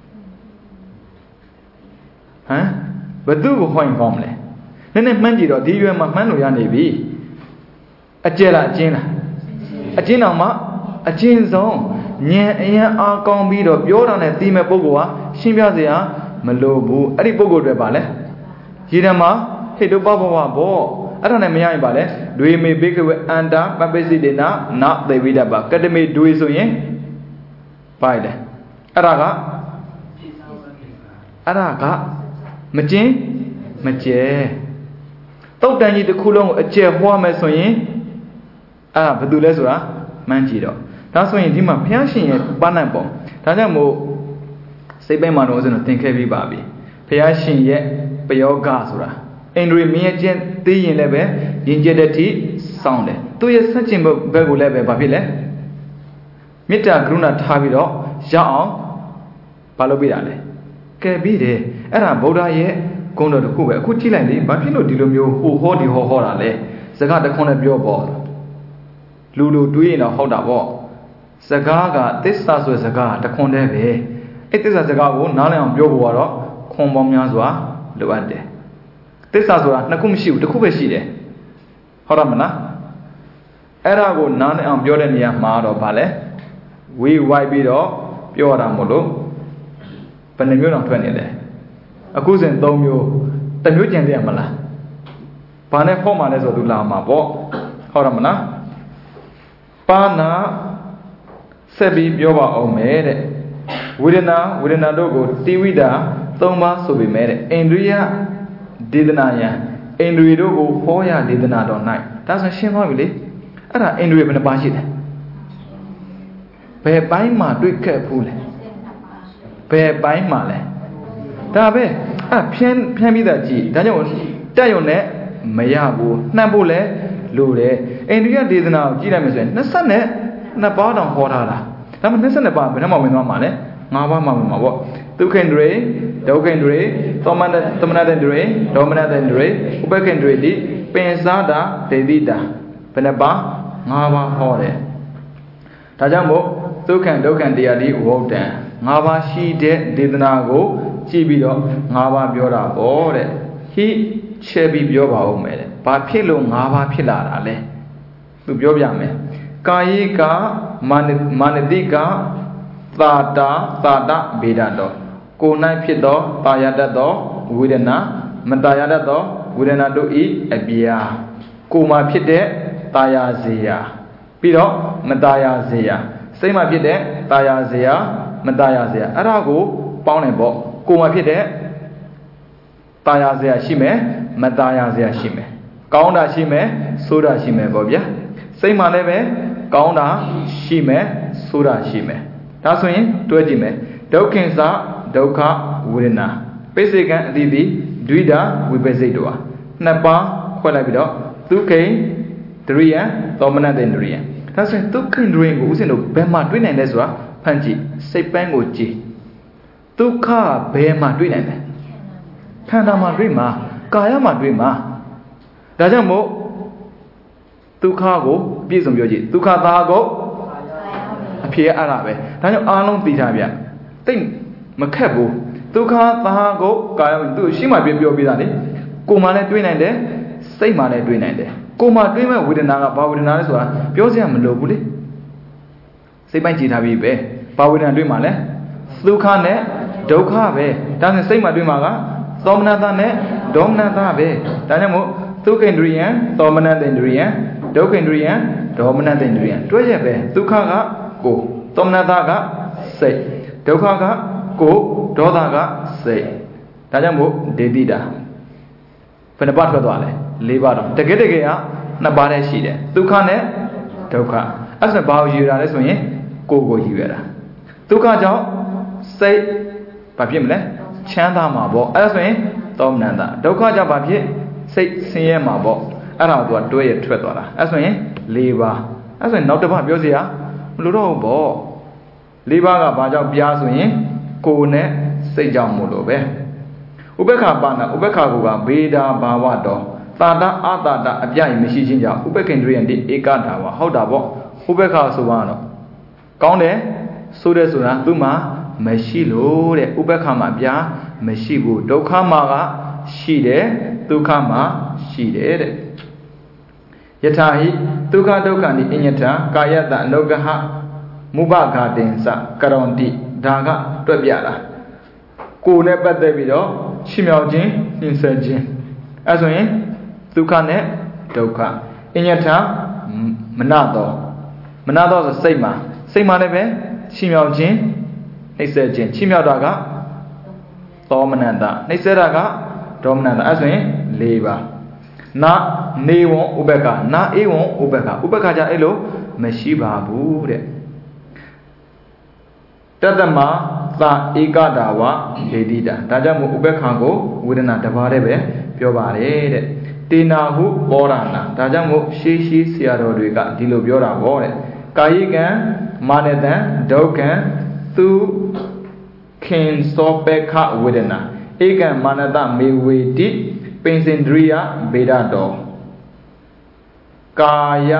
ဟမ်ဘသူကိုဟောရင်ကောင်းမလဲနည်းနည်းမှန်းကြည့်တော့ဒီရွယ်မှာမှန်းလို့ရနေပြီအကျဲလားအကျဉ်းလားအကျဉ်းတော်မှာအကျဉ်းဆုံးဉာဏ်အရင်အားကောင်းပြီးတော့ပြောတာနဲ့သိမဲ့ပုဂ္ဂိုလ်ဟာရှင်းပြစရာမလိုဘူးအဲ့ဒီပုဂ္ဂိုလ်တွေပါလဲရေဓမ္မဟိတုပဘဝဘောအဲ့ဒါနဲ့မရရင်ပါလဲဒွေမေဘေကဝေအန္တာပပိစိတေနာနသေဝိဒပကတမေဒွေဆိုရင်ပါလေအဲ့ဒါကအဲ့ဒါကမကျင်းမကျဲတုတ်တန်ကြီးတစ်ခုလုံးကိုအကျဲဟောမယ်ဆိုရင်အဲ့ဒါဘာတူလဲဆိုတာမှန်းကြည့်တော့ဒါဆိုရင်ဒီမှာဘုရားရှင်ရဲ့ပါဏတ်ပုံဒါကြောင့်မို့စိတ်ပိုင်းမှာတော့ဆိုတော့သင်ခဲ့ပြီးပါပြီဘုရားရှင်ရဲ့ပယောဂဆိုတာအိန္ဒြေမြင်ချင်းသိရင်လည်းပဲယဉ်ကျေးတဲ့ထိစောင့်တယ်သူရဲ့ဆက်ကျင်ဘက်ကိုလည်းပဲဘာဖြစ်လဲမေတ္တာကရုဏာထားပြီးတော့ရအောင်ဘာလုပ်ပြတာလဲကဲပြီးတယ်အဲ့ဒါဗုဒ္ဓရဲ့ဂုဏ်တော်တစ်ခုပဲအခုကြည့်လိုက်လေဘာဖြစ်လို့ဒီလိုမျိုးဟိုဟောဒီဟောဟောတာလဲစကားတစ်ခွန်းနဲ့ပြောပေါ့လူလူတွေးရင်တော့ဟုတ်တာပေါ့စကားကသစ္စာဆိုတဲ့စကားတစ်ခွန်းတည်းပဲအဲ့သစ္စာစကားကိုနားလည်အောင်ပြောဖို့ကတော့ခွန်ပေါင်းများစွာလိုအပ်တယ်သစ္စာဆိုတာနှစ်ခုမရှိဘူးတစ်ခုပဲရှိတယ်ဟုတ်တယ်မလားအဲ့ဒါကိုနားလည်အောင်ပြောတဲ့နေရာမှာတော့ဗာလဲဝေးဝိုက်ပြီးတော့ပြောတာမို့လို့ဘယ်နှမျိုးတောင်ထွက်နေလဲအခုစဉ်သုံးမျိုးတစ်မျိုးကျန်သေးရမလားဘာနဲ့ဖောက်မှလဲဆိုသူလာမှာပေါ့ဟုတ်တယ်မလားပါဏဆက်ပြီးပြောပါအောင်မယ်တဲ့ဝေဒနာဝေဒနာတို့ကိုတိဝိတာသုံးပါဆိုပေမဲ့တဲ့အိန္ဒြိယဒေသနာယံအိန္ဒြေတို့ကိုဟောရဒေသနာတော်၌ဒါဆိုရှင်းသွားပြီလေအဲ့ဒါအိန္ဒြေဘယ်နှပါရှိလဲဘယ်ပိုင်းမှာတွေ့ခဲ့ဘူးလဲဘယ်ပိုင်းမှာလဲဒါပဲအဲ့ဖြန်းဖြန်းပြီးသားကြည့်ဒါကြောင့်တက်ရုံနဲ့မရဘူးနှံ့ဖို့လဲလိုတယ်အိန္ဒြိယဒေသနာကိုကြည့်လိုက်မယ်ဆိုရင်နှစ်ဆက်နဲ့နှစ်ပါးတောင်ဟောထားတာဒါမှနှစ်ဆက်နှစ်ပါးဘယ်နှမှာဝင်သွားမှာလဲငါးပါးမှာဝင်မှာပေါ့ဒုက္ခိန္ဒြေဒုက္ခိန္ဒြေသောမနသမနတန္ဒြေဒေါမနတန္ဒြေဥပခိန္ဒြေတိပင်စားတာဒေတိတာဘယ်နှပါးငါးပါးဟောတယ်ဒါကြောင့်မို့ဒုက္ခဒုက္ခတရားဒီဝုဒ္ဒံငါးပါးရှိတဲ့ဒေသနာကိုကြည့်ပြီးတော့ငါးပါးပြောတာပေါ့တဲ့ဟိချဲပြီးပြောပါဦးမယ်တဲ့ဘာဖြစ်လို့ငါးပါးဖြစ်လာတာလဲသူပြောပြမယ်ကာယိကမာနမာနတိကသာတာသာတဗေဒတော်ကိုယ်၌ဖြစ်သောတာယာတတ်သောဝေဒနာမတာယာတတ်သောဝေဒနာတို့ဤအပြာကိုယ်မှာဖြစ်တဲ့တာယာစေယပြီးတော့မတာယာစေယစိတ်မှာဖြစ်တဲ့တာယာစေယမတာယာစေယအဲ့ဒါကိုပေါင်းတယ်ပေါ့ကိုယ်မှာဖြစ်တဲ့တာယာစေယရှိမယ်မတာယာစေယရှိမယ်ကောင်းတာရှိမယ်ဆိုးတာရှိမယ်ပေါ့ဗျာစိတ်မှာလည်းပဲကောင်းတာရှိမယ်ဆိုးတာရှိမယ်ဒါဆိုရင်တွဲကြည့်မယ်ဒုက္ခိသဒုက္ခဝေဒနာပိစိကံအတိတိဒွိဒဝိပစိတ်တို့ဟာနှစ်ပါးခွဲလိုက်ပြီးတော့ဒုက္ခိဒရိယသောမနတေန္ဒရိယဒါဆိုရင်ဒုက္ခိဒရိယကိုဥစဉ်တို့ဘယ်မှာတွေ့နိုင်လဲဆိုတာဖန်ကြည့်စိတ်ပန်းကိုကြည့်ဒုက္ခဘယ်မှာတွေ့နိုင်လဲခန္ဓာမှာတွေ့မှာကာယမှာတွေ့မှာဒါကြောင့်မို့ဒုက္ခကိုပြည့်စုံပြောကြည့်ဒုက္ခသာကိုအဖြစ်အဲ့ဒါပဲဒါကြောင့်အားလုံးသိထားဗျတိတ်မခက်ဘူးဒုက္ခသာကိုကာယသူရှိမှပြပြောပြတာလေကိုယ်မှလည်းတွေးနိုင်တယ်စိတ်မှလည်းတွေးနိုင်တယ်ကိုယ်မှတွေးမဲ့ဝေဒနာကဘာဝေဒနာလဲဆိုတာပြောစရာမလိုဘူးလေစိတ်ပိုင်းကြည်ထားပြီးပဲဘာဝေဒနာတွေးမှလဲဒုက္ခနဲ့ဒုက္ခပဲဒါနဲ့စိတ်မှတွေးမှကသောမနတနဲ့ဒေါမနတပဲဒါကြောင့်မို့သုခိန္ဒြိယံသောမနတန္ဒြိယံဒုက္ခိန္ဒြိယံဒေါမနတန္ဒြိယံတွဲရက်ပဲဒုက္ခကကိုယ်သောမနတကစိတ်ဒုက္ခကကိုယ်ဒေါသကစိတ်ဒါကြောင့်မို့ဒေတိတာဘယ်နှပါထွက်သွားလဲ၄ပါတော့တကယ်တကယ်ကနှစ်ပါးတည်းရှိတယ်ဒုက္ခနဲ့ဒုက္ခအဲ့ဒါဘာကိုယူရလဲဆိုရင်ကိုယ်ကိုယူရတာဒုက္ခကြောင့်စိတ်ဘာဖြစ်မလဲချမ်းသာမှာပေါ့အဲ့ဒါဆိုရင်သောမနတဒုက္ခကြောင့်ဘာဖြစ်စိတ်ဆင်းရဲမှာပေါ့အဲ့ဒါကိုသူကတွဲရထွက်သွားတာအဲ့ဆိုရင်၄ပါးအဲ့ဆိုရင်နောက်တစ်ပတ်ပြောစရာမလိုတော့ဘူးပေါ့၄ပါးကဘာကြောင့်ပြားဆိုရင်ကိုယ်နဲ့စိတ်ကြောင့်မို့လို့ပဲဥပက္ခပါဏဥပက္ခကိုကဘေဒာဘာဝတော်တာတအတာတအပြည့်မရှိခြင်းကြောင့်ဥပက္ခိန္ဒြိယံတိဧကတာဝဟုတ်တာပေါ့ဥပက္ခဆိုပါတော့ကောင်းတယ်ဆိုတဲ့ဆိုတာသူ့မှာမရှိလို့တဲ့ဥပက္ခမှာပြားမရှိဘူးဒုက္ခမှာကရှိတယ်ဒုက္ခမှာရှိတယ်တဲ့ယထာဟိဒုက္ခဒုက္ခနိအညထကာယတအနုဂဟမုပဂါတင်စကရောင်တိဒါကတွက်ပြတာကိုယ်နဲ့ပတ်သက်ပြီးတော့ချီးမြှောက်ခြင်းနှင်းဆက်ခြင်းအဲဆိုရင်ဒုက္ခနဲ့ဒုက္ခအညထမနတော်မနတော်ဆိုစိတ်မှာစိတ်မှာလည်းပဲချီးမြှောက်ခြင်းနှိမ့်ဆက်ခြင်းချီးမြှောက်တာကသောမနတနှိမ့်ဆက်တာကဒေါမနတအဲဆိုရင်၄ပါးနာနေဝံဥပက္ခနာဧဝံဥပက္ခဥပက္ခကြအဲ့လိုမရှိပါဘူးတဲ့တတ္တမသာဧကတာဝဒေတိတာဒါကြောင့်မို့ဥပက္ခကိုဝေဒနာတစ်ပါးတည်းပဲပြောပါတယ်တဲ့တေနာဟုပောရဏဒါကြောင့်မို့ရှေးရှေးဆရာတော်တွေကဒီလိုပြောတာပေါ့တဲ့ကာယကံမာနတံဒုက္ခံသူခင်သောပေခဝေဒနာဧကံမာနတမေဝေတိပိစင်ဒရိယဗေဒတော်ကာယ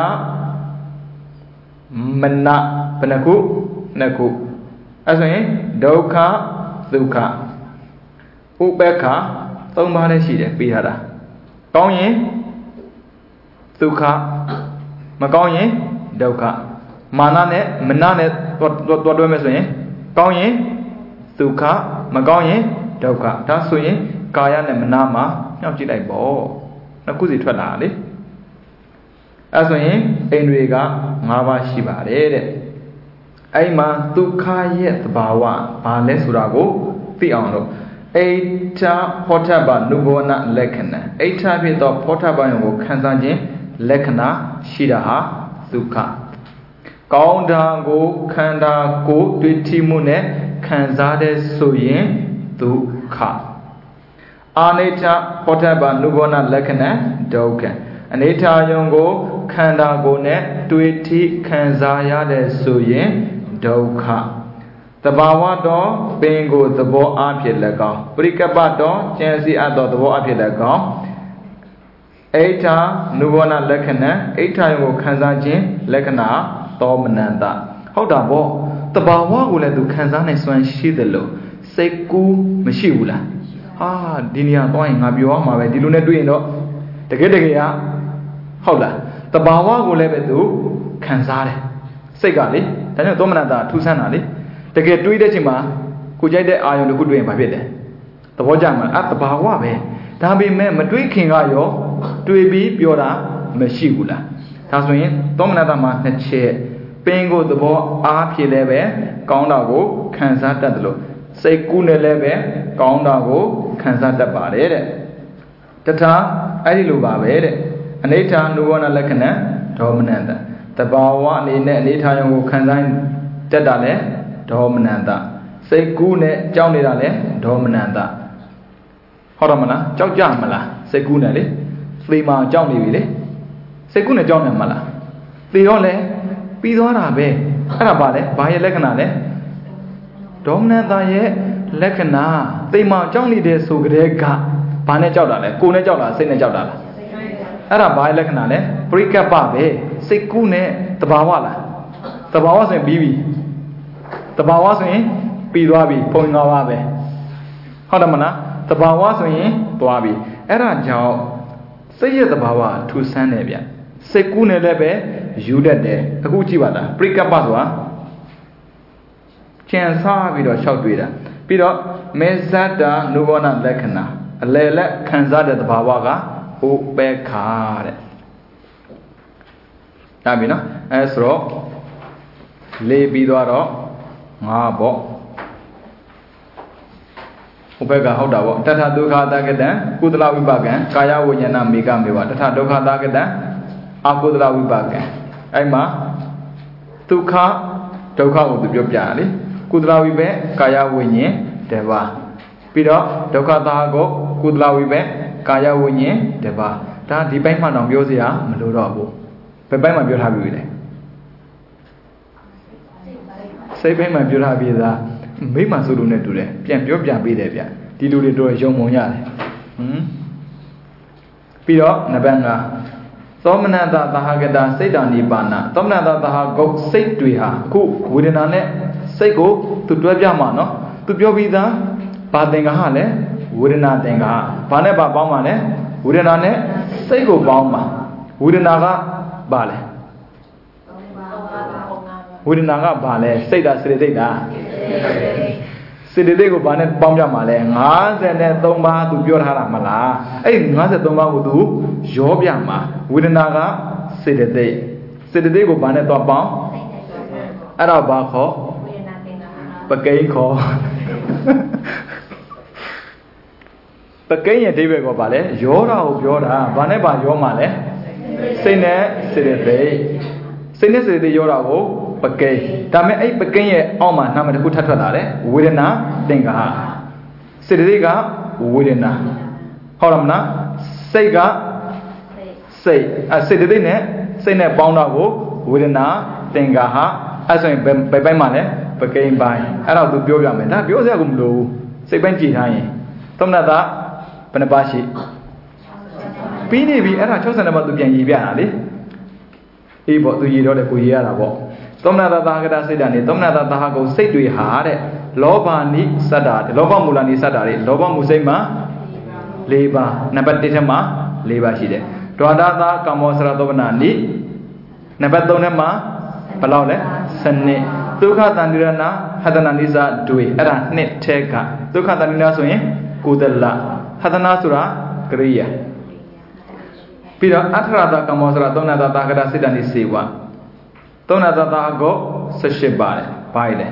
မနဘယ်နှခုနှစ်ခုအဲဆိုရင်ဒုက္ခဒုက္ခဥပေက္ခသုံးပါးလည်းရှိတယ်ပြီးထားတာကောင်းရင်ဒုက္ခမကောင်းရင်ဒုက္ခမာနနဲ့မနနဲ့တွတွတွဲမယ်ဆိုရင်ကောင်းရင်ဒုက္ခမကောင်းရင်ဒုက္ခဒါဆိုရင်ကာယနဲ့မနမှာညှောက်ကြည့်လိုက်ပေါ့နှစ်ခုစီထွက်လာလေအဲဆိုရင်အိန္ဒြေက၅ပါးရှိပါတယ်တဲ့အဲ့မှာဒုက္ခရဲ့သဘာဝဘာလဲဆိုတာကိုသိအောင်လို့အိဋ္ဌဖောထဘနုဘောနလက္ခဏာအိဋ္ဌဖြစ်သောဖောထဘယုံကိုခံစားခြင်းလက္ခဏာရှိတာဟာဒုက္ခကောင်းတာကိုခန္ဓာကိုယ်တွေ့ထိမှုနဲ့ခံစားတဲ့ဆိုရင်ဒုက္ခအာနိဋ္ဌဖောထဘနုဘောနလက္ခဏာဒုက္ခအနိဋ္ဌယုံကိုခန္ဓာကိုယ်နဲ့တွေ့ထိခံစားရတဲ့ဆိုရင်ဒုက္ခတဘာဝတော်ပင်ကိုသဘောအားဖြင့်၎င်းပရိကပ္ပတော်ကျန်စီအပ်သောသဘောအားဖြင့်၎င်းအိဋ္ဌနုဘောနလက္ခဏာအိဋ္ဌယုံကိုခံစားခြင်းလက္ခဏာသောမနတဟုတ်တာပေါ့တဘာဝကိုလည်းသူခံစားနိုင်စွမ်းရှိတယ်လို့စိတ်ကူးမရှိဘူးလားဟာဒီနေရာသွားရင်ငါပြောရမှာပဲဒီလိုနဲ့တွေ့ရင်တော့တကယ်တကယ်ကဟုတ်လားတဘာဝကိုလည်းပဲသူခံစားတယ်စိတ်ကလေဒါကြောင့်သောမနတထူးဆန်းတာလေတကယ်တွေးတဲ့ချိန်မှာကိုကြိုက်တဲ့အာယုံတစ်ခုတွေ့ရင်ဘာဖြစ်လဲသဘောကျမှာအတဘာဝပဲဒါပေမဲ့မတွေးခင်ကရောတွေးပြီးပြောတာမရှိဘူးလားဒါဆိုရင်သောမနတမှာနှစ်ချက်ပင်ကိုသဘောအားဖြင့်လည်းပဲကောင်းတာကိုခံစားတတ်တယ်လို့စိတ်ကူးနဲ့လည်းပဲကောင်းတာကိုခံစားတတ်ပါတယ်တဲ့တထာအဲ့ဒီလိုပါပဲတဲ့အနိဋ္ဌနုဘောနလက္ခဏာဒေါမနတတဘာဝအနေနဲ့အနေထားယုံကိုခံစားတတ်တာလဲဒေါမနတစိတ်ကူးနဲ့ကြောက်နေတာလဲဒေါမနတဟုတ်တယ်မလားကြောက်ကြမလားစိတ်ကူးနဲ့လေသေမာကြောက်နေပြီလေစိတ်ကူးနဲ့ကြောက်နေမှာလားသေတော့လဲပြီးသွားတာပဲအဲ့ဒါပါလဲဘာရဲ့လက္ခဏာလဲဒေါမနတရဲ့လက္ခဏာသေမာကြောက်နေတဲ့ဆိုကြတဲ့ကဘာနဲ့ကြောက်တာလဲကိုယ်နဲ့ကြောက်တာစိတ်နဲ့ကြောက်တာလားအဲ့ဒါဘာရဲ့လက္ခဏာလဲပရိကပ္ပပဲစိတ်ကူးနဲ့တဘာဝလားတဘာဝဆိုရင်ပြီးပြီတဘာဝဆိုရင်ပြီးသွားပြီပုံငါးပါးပဲဟုတ်တယ်မလားတဘာဝဆိုရင်သွားပြီအဲ့ဒါကြောင့်စိတ်ရဲ့တဘာဝထူဆန်းတယ်ဗျစိတ်ကူးနေလည်းပဲယူတတ်တယ်အခုကြည့်ပါလားပရိကပ္ပဆိုတာကျန်စားပြီးတော့လျှောက်တွေ့တာပြီးတော့မေဇတ္တာနုဘောနလက္ခဏာအလယ်လက်ခံစားတဲ့တဘာဝကဥပေက္ခတဲ့ဒါပြီနော်အဲဆိုတော့လေးပြီးသွားတော့ငါပေါ့ဥပေက္ခဟုတ်တာပေါ့တထဒုက္ခတကတံကုသလဝိပါကံကာယဝိညာဏမေကမေဝတထဒုက္ခတကတံအကုသလဝိပါကံအဲ့မှာဒုက္ခဒုက္ခကိုသူပြောပြတယ်လေကုသလဝိဘက်ကာယဝိညာဉ်တပါးပြီးတော့ဒုက္ခသာကိုကုသလဝိဘက်ကာယဝိညာဉ်တပါးဒါဒီပိုင်းမှတော့ပြောစရာမလိုတော့ဘူးဘယ်ပိုင်းမှပြောထားပြီလဲစိတ်ပိုင်းမှပြောထားပြီသားမိမဆိုလို့နဲ့တူတယ်ပြန်ပြောပြပေးတယ်ဗျဒီလူတွေတော့ယုံမုံရတယ်ဟမ်ပြီးတော့နဗံကသောမနတသဟဂတစိတ်တဏိပါဏသောမနတသဟဂုတ်စိတ်တွေဟာအခုဝေဒနာနဲ့စိတ်ကိုသူတွဲပြမှာနော်သူပြောပြီးသားဘာသင်္ကာဟလဲဝေဒနာသင်္ကာဟဘာနဲ့ဘာပေါင်းမှာလဲဝေဒနာနဲ့စိတ်ကိုပေါင်းမှာဝေဒနာကဘာလဲဝေဒနာကဘာလဲစိတ်တာစေတသိက်တာစေတသိက်ကိုဘာနဲ့ပေါင်းပြမှာလဲငါးဆယ်သုံးပါးသူပြောထားတာမလားအဲ့ငါးဆယ်သုံးပါးကိုသူရောပြမှာဝေဒနာကစေတသိက်စေတသိက်ကိုဘာနဲ့တော့ပေါင်းအဲ့တော့ဘာခေါ်ပကိန်းခေါ်ပကိန်းရဲ့အဓိပ္ပာယ်ကဘာလဲရောတာကိုပြောတာဘာနဲ့ဘာရောမှာလဲစိတ်နဲ့စေတသိက်စိတ်နဲ့စေတသိက်ရောတာကိုပကိန်းဒါမဲ့အဲ့ပကိန်းရဲ့အောက်မှာနာမည်တစ်ခုထပ်ထွက်လာတယ်ဝေဒနာသင်္ကာဟစေတသိက်ကဝေဒနာဟုတ်လားမလားစိတ်ကစိတ်အဲစေတသိက်နဲ့စိတ်နဲ့ပေါင်းတော့ကိုဝေဒနာသင်္ကာဟအဲ့ဆိုရင်ဘယ်ဘယ်ပိုင်းမှာလဲပကိန်းပိုင်းအဲ့တော့သူပြောပြမယ်ဒါပြောစရာကိုမလိုဘူးစိတ်ပိုင်းကြည်ထားရင်သမဏတာဘယ်နှပါရှိပြီးနေပြီအဲ့ဒါ၆၀နံပါတ်သူပြန်ရေးပြတာလေအေးပေါ့သူရေးတော့တယ်ကိုရေးရတာပေါ့သမဏတာသာဂတစိတ်ဓာတ်နေသမဏတာသာဟကုစိတ်တွေဟာတဲ့လောဘနိစတ္တာလောဘမူလနိစတ္တာတွေလောဘမူစိတ်မှာ၄ပါးနံပါတ်၁ထဲမှာ၄ပါးရှိတယ်ဒွါဒတာကာမောစရသောဗနာနိနံပါတ်၃ထဲမှာဘယ်လောက်လဲစနစ်ဒုက္ခတန္တိရဏဟတနာနိစ္စတွေအဲ့ဒါနှစ်ထဲကဒုက္ခတန္တိရဆိုရင်ကုသလဟတနာဆိုတာကရိယာပြီးတော့အထရတာကမောစရသုံးနာတာတာကရစိတ္တနိစေဝသုံးနာတာတာကို၁၈ပါတယ်ဘာလဲ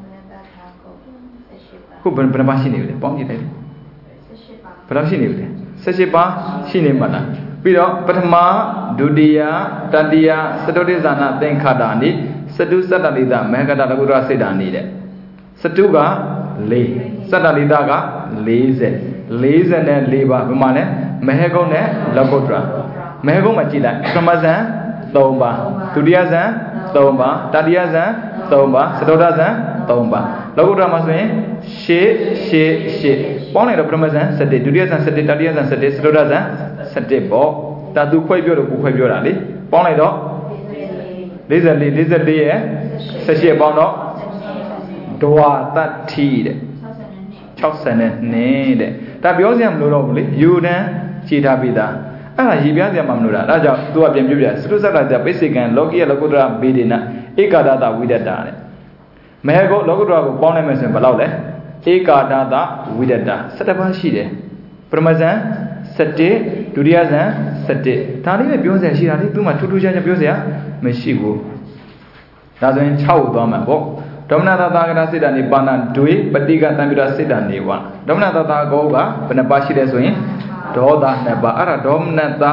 ခုဘယ်ဘယ်ပါရှိနေလဲပေါင်းကြည့်တယ်ဘယ်လောက်ရှိနေလဲ၁၈ပါရှိနေမှာလားပြီးတော့ပထမဒုတိယတတိယသတုတိဇာနာသင်္ခါတာနိစတုစတ္တလိတမေဃတလကုတ္တရစိတ်ဓာနေတဲ့စတုက၄စတ္တလိတက၄၀ ၄၄ပါးဘယ်မှာလဲမေဟကုံနဲ့လကုတ္တရမေဟကုံမှာကြည့်လိုက်ပထမဇန်၃ပါးဒုတိယဇန်၃ပါးတတိယဇန်၃ပါးစတုတ္တဇန်၃ပါးလကုတ္တရမှာဆိုရင်ရှစ်ရှစ်ရှစ်ပေါင်းလိုက်တော့ပထမဇန်၁၁ဒုတိယဇန်၁၁တတိယဇန်၁၁စတုတ္တဇန်၁၁ပေါ့ဒါသူခွဲပြောတော့ကိုခွဲပြောတာလေပေါင်းလိုက်တော့၄၄ ၄၄ရဲ့၁၈ပေါင်းတော့ဒဝါတ္ထိတဲ့၆၀နဲ့တဲ့ဒါပြောစရာမလိုတော့ဘူးလေယူတန်းခြေထားပြီးသားအဲ့ဒါရည်ပြစရာမမလိုတာဒါကြောင့်သူကပြန်ပြပြစတုစတ္တတပိစိကံလောကိယလောကုတ္တရဘေဒိနဧကာဒတဝိဒတ္တာတဲ့မေဟကောလောကုတ္တရကိုပေါင်းလိုက်မယ်ဆိုရင်ဘယ်လောက်လဲဧကာဒတဝိဒတ္တာ၁၁ပါးရှိတယ်ပထမဇန်၁၁ဒုတိယဇန်၁၁ဒါလေးပဲပြောစရာရှိတာလေသူမှထူးထူးခြားခြားပြောစရာမရှိဘူးဒါဆိုရင်၆ကိုသွားမှာပေါ့ဒေါမနတသာကရစိတ္တနိပါဏဒွေပတိကတံပိရစိတ္တနေဝဒေါမနတသာကောကဘယ်နှပါရှိတယ်ဆိုရင်ဒေါသနှစ်ပါအဲ့ဒါဒေါမနတ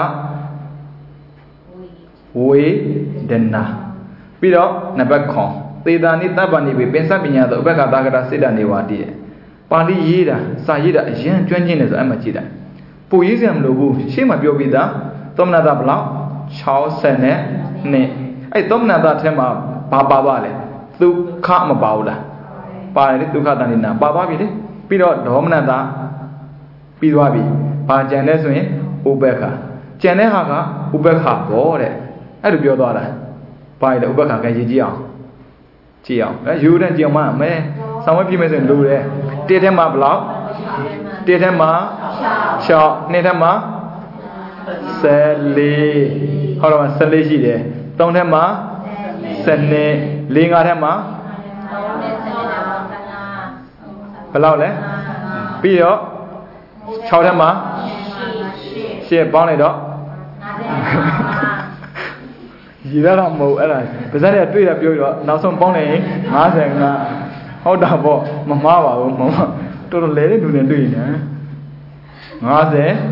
ဝေဒနာပြီးတော့နံပါတ်ခွန်သေတာနိတပ္ပနိပိပင်စပညာသောဥပက္ခသာကရစိတ္တနေဝတိပါဠိရေးတာစာရေးတာအရင်ကျွမ်းကျင်တယ်ဆိုအဲ့မှာကြည့်တယ်ပူရေးစရာမလိုဘူးရှေ့မှာပြောပြီးသားဒေါမနတဘလောက်၆၀နဲ့နှစ်အဲ့ဒေါမနတထဲမှာဘာပါပါလဲဒုက္ခမပါဘူးလားပါတယ်လေဒုက္ခတဏ္ဍိနာပါသွားပြီလေပြီးတော့ဒေါမနတပြီးသွားပြီဘာကြံလဲဆိုရင်ဥပ္ပခာကြံတဲ့ဟာကဥပ္ပခာပေါ့တဲ့အဲ့လိုပြောသွားတာဘာလဲဥပ္ပခာကရေးကြည့်အောင်ကြည့်အောင်အဲယူတဲ့ကြည့်အောင်မမဲဆောင်းဝဲပြည့်မယ်ဆိုရင်လိုတယ်တစ်ထဲမှာဘလောက်တေထဲမှာ၆နှစ်ထဲမှာဆယ်လေးဟောတော့ဆယ်လေးရှိတယ်သုံးထဲမှာဆယ်နှစ်လေးငါးထဲမှာဘယ်လောက်လဲပြီးတော့၆ထဲမှာရှစ်ပေါင်းလိုက်တော့ရည်ရတာမဟုတ်အဲ့ဒါပါဇက်တွေကတွေ့တာပြောပြီးတော့နောက်ဆုံးပေါင်းလိုက်ရင်၅၅ဟုတ်တာပေါ့မမှားပါဘူးမမတော်တော်လဲတဲ့လူနဲ့တွေ့နေတယ်၅၅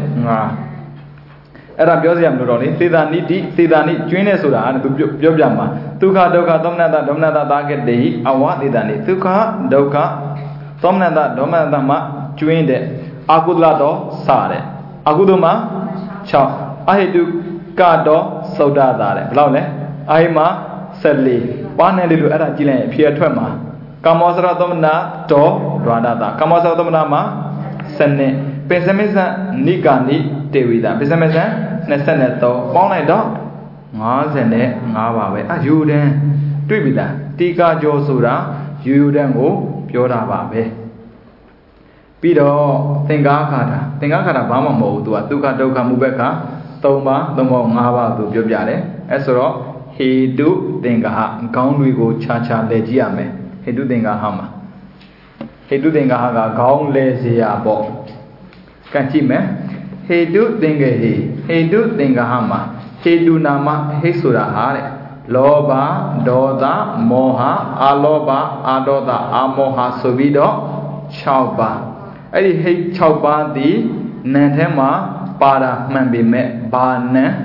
အဲ့ဒါပြောစရာမလိုတော့လေသေတာနိတိသေတာနိကျွင်းနေဆိုတာအဲ့ဒါသူပြောပြမှာဒုက္ခဒုက္ခသောမနတဒေါမနတသာကတေအဝသေတာနိဒုက္ခဒုက္ခသောမနတဒေါမနတမှာကျွင်းတဲ့အကုသလတော့စတဲ့အကုသိုလ်မှာ၆အဟိတုကတော့သုဒ္ဓတာတဲ့ဘယ်လောက်လဲအဟိမှာဆယ်လေးပါနေလေလို့အဲ့ဒါကြည့်လိုက်ရင်အဖြေအထွက်မှာကာမောစရသမဏတော်ဒွါဒတာကာမောစရသမဏမှာစနစ်ပိစမိစံနိကာနိတေဝိတာပိစမိစံ၂၃ပေါင်းလိုက်တော့၅၅ပါပဲအယူတန်းတွေ့ပြီလားတိကာကျော်ဆိုတာယူယူတန်းကိုပြောတာပါပဲပြီးတော့သင်္ကားခါတာသင်္ကားခါတာဘာမှမဟုတ်ဘူးသူကဒုက္ခဒုက္ခမူဘက်က၃ပါးသုံးပါး၅ပါးသူပြောပြတယ်အဲဆိုတော့ဟေတုသင်္ကာဟခေါင်းတွေကိုခြားခြားလဲကြည့်ရမယ်ဟေတုသင်္ကာဟမှာဟေတုသင်္ကာဟကခေါင်းလဲစေရပေါ့ကန့်ကြည့်မယ်ဟေတုသင်္ကေဟိဟေတုသင်္ကာဟမှာဟေတုနာမဟိဆိုတာဟာတဲ့လောဘဒေါသမောဟအာလောဘအာဒေါသအာမောဟဆိုပြီးတော့၆ပါးအဲ့ဒီဟိတ်၆ပါးသည်နံထဲမှာပါတာမှန်ပေမဲ့ဘာနံ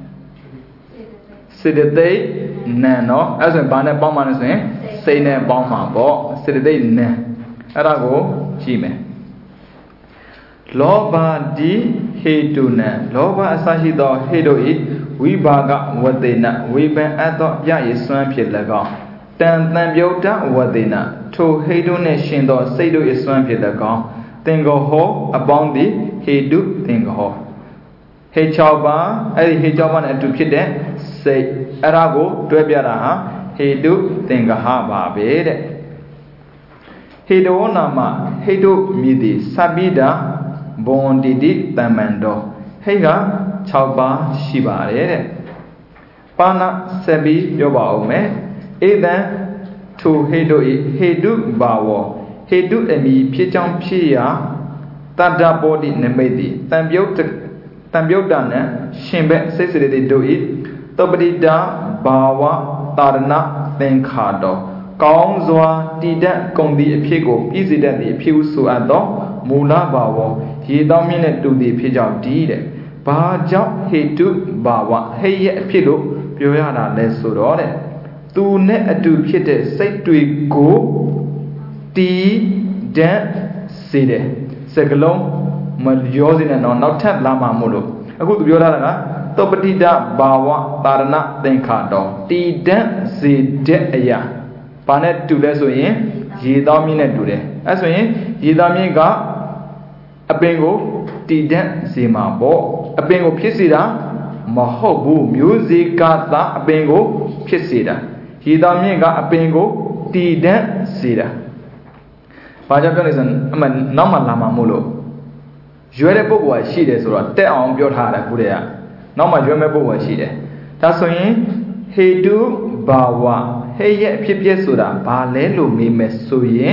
စေတသိက်နံเนาะအဲ့ဆိုရင်ဘာနဲ့ပေါင်းမှလဲဆိုရင်စိတ်နဲ့ပေါင်းမှာပေါ့စေတသိက်နံအဲ့ဒါကိုကြည့်မယ်လောဘတိဟေတုနံလောဘအစရှိသောဟေတုဤဝိဘာကဝတေနဝိပံအပ်သောရရစွမ်းဖြစ်၎င်းတန်တံပြုတ်တဝတေနထိုဟေတုနှင့်ရှင်သောစိတ်တို့၏စွမ်းဖြစ်၎င်းသင်္ကောဟောအပေါင်းသည်ဟေတုသင်္ကောဟောဟေ၆ပါးအဲ့ဒီဟေ၆ပါးနဲ့အတူဖြစ်တဲ့စိတ်အဲ့ဒါကိုတွဲပြတာဟာဟေတုသင်္ကဟပါပဲတဲ့ဟေတောနာမဟေတုမြည်သည်သဗ္ဗိတာဘွန်တိတိတမ္မန္တောဟိတ်က၆ပါးရှိပါတယ်တဲ့ပါဏဆက်ပြီးပြောပါဦးမယ်ဧတံထိုဟေတုဤဟေတုဘာဝဟေတုအမည်ဖြစ်ကြောင်းဖြစ်ရာတတ္တပောတိနမိတ်တိတံပြုတ်တံပြုတ်တာနဲ့ရှင်ဘက်စိတ်စရတိတို့ဤတပတိတာဘာဝတာရဏသင်္ခါတောကောင်းစွာတည်တတ်ကုန်သည့်အဖြစ်ကိုပြည့်စုံတတ်သည့်အဖြစ်ဟုဆိုအပ်သောမူလဘာဝရေတောင်းမြင့်တဲ့တူသည်ဖြစ်ကြောင်းဒီတဲ့ဘာကြောင့်ဟေတုဘာဝဟိရဲ့အဖြစ်လို့ပြောရတာလဲဆိုတော့တဲ့သူနဲ့အတူဖြစ်တဲ့စိတ်တွေကိုတည်တတ်စေတယ်စကလုံးမရောစေနဲ့တော့နောက်ထပ်လာမှာမို့လို့အခုသူပြောထားတာကသောပတိတဘာဝတာရဏသင်္ခါတောတည်တတ်စေတဲ့အရာဘာနဲ့တူလဲဆိုရင်ရေသားမြင့်နဲ့တူတယ်အဲဆိုရင်ရေသားမြင့်ကအပင်ကိုတည်တတ်စေမှာပေါ့အပင်ကိုဖြစ်စေတာမဟုတ်ဘူးမျိုးစေ့ကသာအပင်ကိုဖြစ်စေတာရေသားမြင့်ကအပင်ကိုတည်တတ်စေတာဘာကြောင့်ပြောလဲဆိုအမှနောက်မှလာမှာမို့လို့ရွယ်တဲ့ပုဂ္ဂိုလ်ကရှိတယ်ဆိုတော့တက်အောင်ပြောထားတယ်ခုတည်းကနောက်မှရွယ်မဲ့ပုဂ္ဂိုလ်ကရှိတယ်ဒါဆိုရင်ဟေတုဘာဝဟေရဲ့အဖြစ်ပြက်ဆိုတာဘာလဲလို့မေးမယ်ဆိုရင်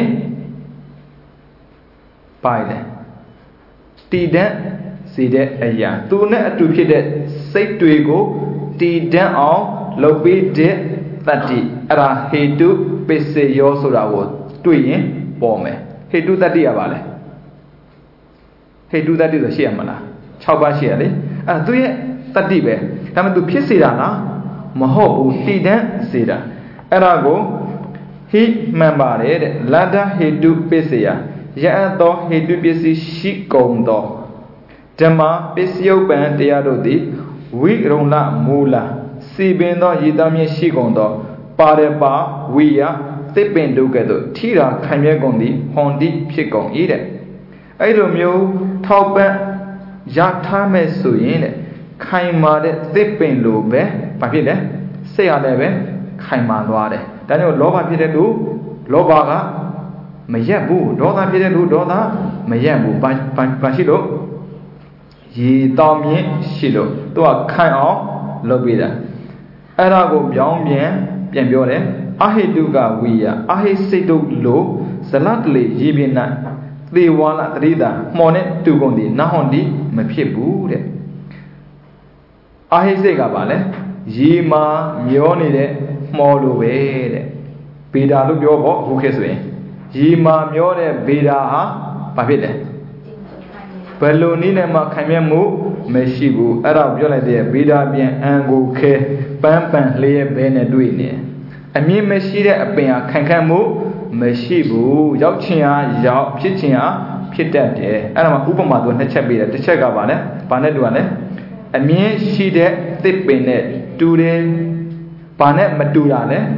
ပိုင်တယ်တည်တတ်စေတဲ့အရာသူနဲ့အတူဖြစ်တဲ့စိတ်တွေကိုတည်တတ်အောင်လုပ်ပေးတဲ့တတ္တိအဲ့ဒါဟေတုပစ္စယောဆိုတာကိုတွေ့ရင်ပေါ်မယ်ဟေတုတတ္တိရပါလေဟေတုတတ္တိဆိုရှိရမလား၆ပါးရှိရလေအဲ့သူရဲ့တတ္တိပဲဒါပေမဲ့သူဖြစ်စေတာလားမဟုတ်ဘူးတည်တတ်စေတာအဲ့ဒါကိုဟိမှန်ပါတယ်တဲ့လတ္တဟေတုပစ္စယယအသောဟေတုပစ္စည်းရှိကုန်သောဓမ္မပစ္စယုပ္ပံတရားတို့သည်ဝိရုံလမူလာစီပင်သောရည်သားမြင့်ရှိကုန်သောပါရပါဝိယသစ်ပင်တို့ကဲ့သို့ထိတာခံမြဲကုန်သည်ဟွန်တိဖြစ်ကုန်၏တဲ့အဲ့လိုမျိုးထောက်ပံ့ရထားမဲ့ဆိုရင်တဲ့ခိုင်မာတဲ့သစ်ပင်လိုပဲဘာဖြစ်လဲစိတ်ရလည်းပဲခိုင်မာသွားတယ်ဒါကြောင့်လောဘဖြစ်တဲ့လူလောဘကမရက်ဘူးဒေါသဖြစ်တဲ့လူဒေါသမမရက်ဘူးဘာဘာရှိလို့ရေတောင်းမြင့်ရှိလို့သူကခိုင်အောင်လုပ်ပေးတာအဲ့ဒါကိုပြောင်းပြန်ပြန်ပြောတယ်အဟိတုကဝိယအဟိစိတ်တုလို့ဇလတ်လေရေပြင်း၌သေဝါလတရိတာမော်နဲ့တူကုန်ဒီနဟွန်ဒီမဖြစ်ဘူးတဲ့အဟိစိတ်ကပါလဲရေမှာမျောနေတဲ့မော်လိုပဲတဲ့ဗေဒာလို့ပြောပေါ့အခုခေတ်ဆိုရင်ရေမှာမျောတဲ့ဗေဒာဟာဘာဖြစ်လဲဘယ်လိုနည်းနဲ့မှခံမြဲမှုမရှိဘူးအဲ့ဒါပြောလိုက်တဲ့ဗေဒာပြန်အံကိုခဲပန်းပန်လျက်ပဲနဲ့တွေ့နေအမြင်မရှိတဲ့အပင်ဟာခံခန့်မှုမရှိဘူးရောက်ချင်ဟာရောက်ဖြစ်ချင်ဟာဖြစ်တတ်တယ်အဲ့ဒါမှဥပမာသူနှစ်ချက်ပေးတယ်တစ်ချက်ကပါလဲဘာနဲ့တူရလဲအမြင်ရှိတဲ့သစ်ပင်နဲ့တူတယ်ဘာနဲ့မတူတာလဲ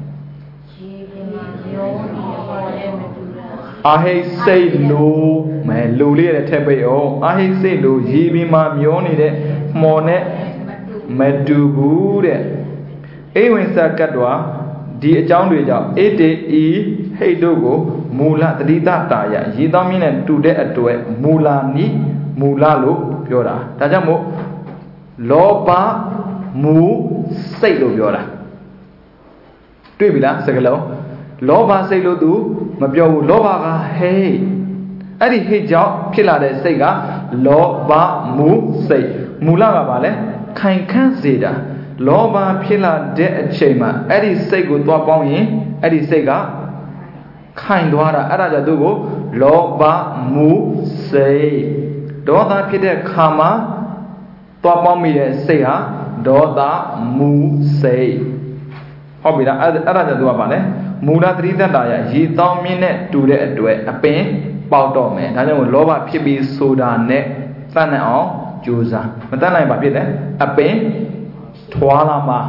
အာဟိစိတ်လိုမဲလူလေးရဲ့ထက်ပိတ်အောင်အာဟိစိတ်လိုရေပြီးမှမျောနေတဲ့မော်နဲ့မတူဘူးတဲ့အိဝိသကတ္တဝါဒီအကြောင်းတွေကြောင့်အေတေဤဟိတ်တို့ကိုမူလတတိတတာယရေသောမြင့်နဲ့တူတဲ့အတွက်မူလာနိမူလလို့ပြောတာဒါကြောင့်မို့လောဘမူစိတ်လို့ပြောတာတွေ့ပြီလားစကားလုံးလောဘစိတ်လို့သူမပြောဘူးလောဘကဟိတ်အဲ့ဒီဟိတ်ကြောင့်ဖြစ်လာတဲ့စိတ်ကလောဘမူစိတ်မူလကပါလဲခိုင်ခန့်စေတာလောဘဖြစ်လာတဲ့အချိန်မှာအဲ့ဒီစိတ်ကိုသွားပေါင်းရင်အဲ့ဒီစိတ်ကခိုင်သွားတာအဲ့ဒါကြောင့်သူ့ကိုလောဘမူစိတ်ဒေါသဖြစ်တဲ့ခါမှာသွားပေါင်းမိတဲ့စိတ်ဟာဒေါသမူစိတ်ဟုတ်ပြီလားအဲ့အဲ့ဒါကြောင့်သူကပါလဲမူလသတိတ္တရာရေတောင်းမြင့်နဲ့တူတဲ့အတွက်အပင်ပေါက်တော့မယ်ဒါကြောင့်လောဘဖြစ်ပြီးဆိုတာနဲ့သတ်နိုင်အောင်ကြိုးစားမတတ်နိုင်ပါဖြစ်တယ်အပင်ထွာလာမှာ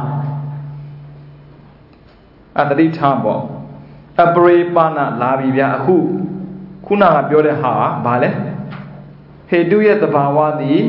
အတတိထားပေါ့အပရိပါဏလာပြီဗျာအခုခုနကပြောတဲ့ဟာဘာလဲဟေတုရဲ့သဘာဝသည်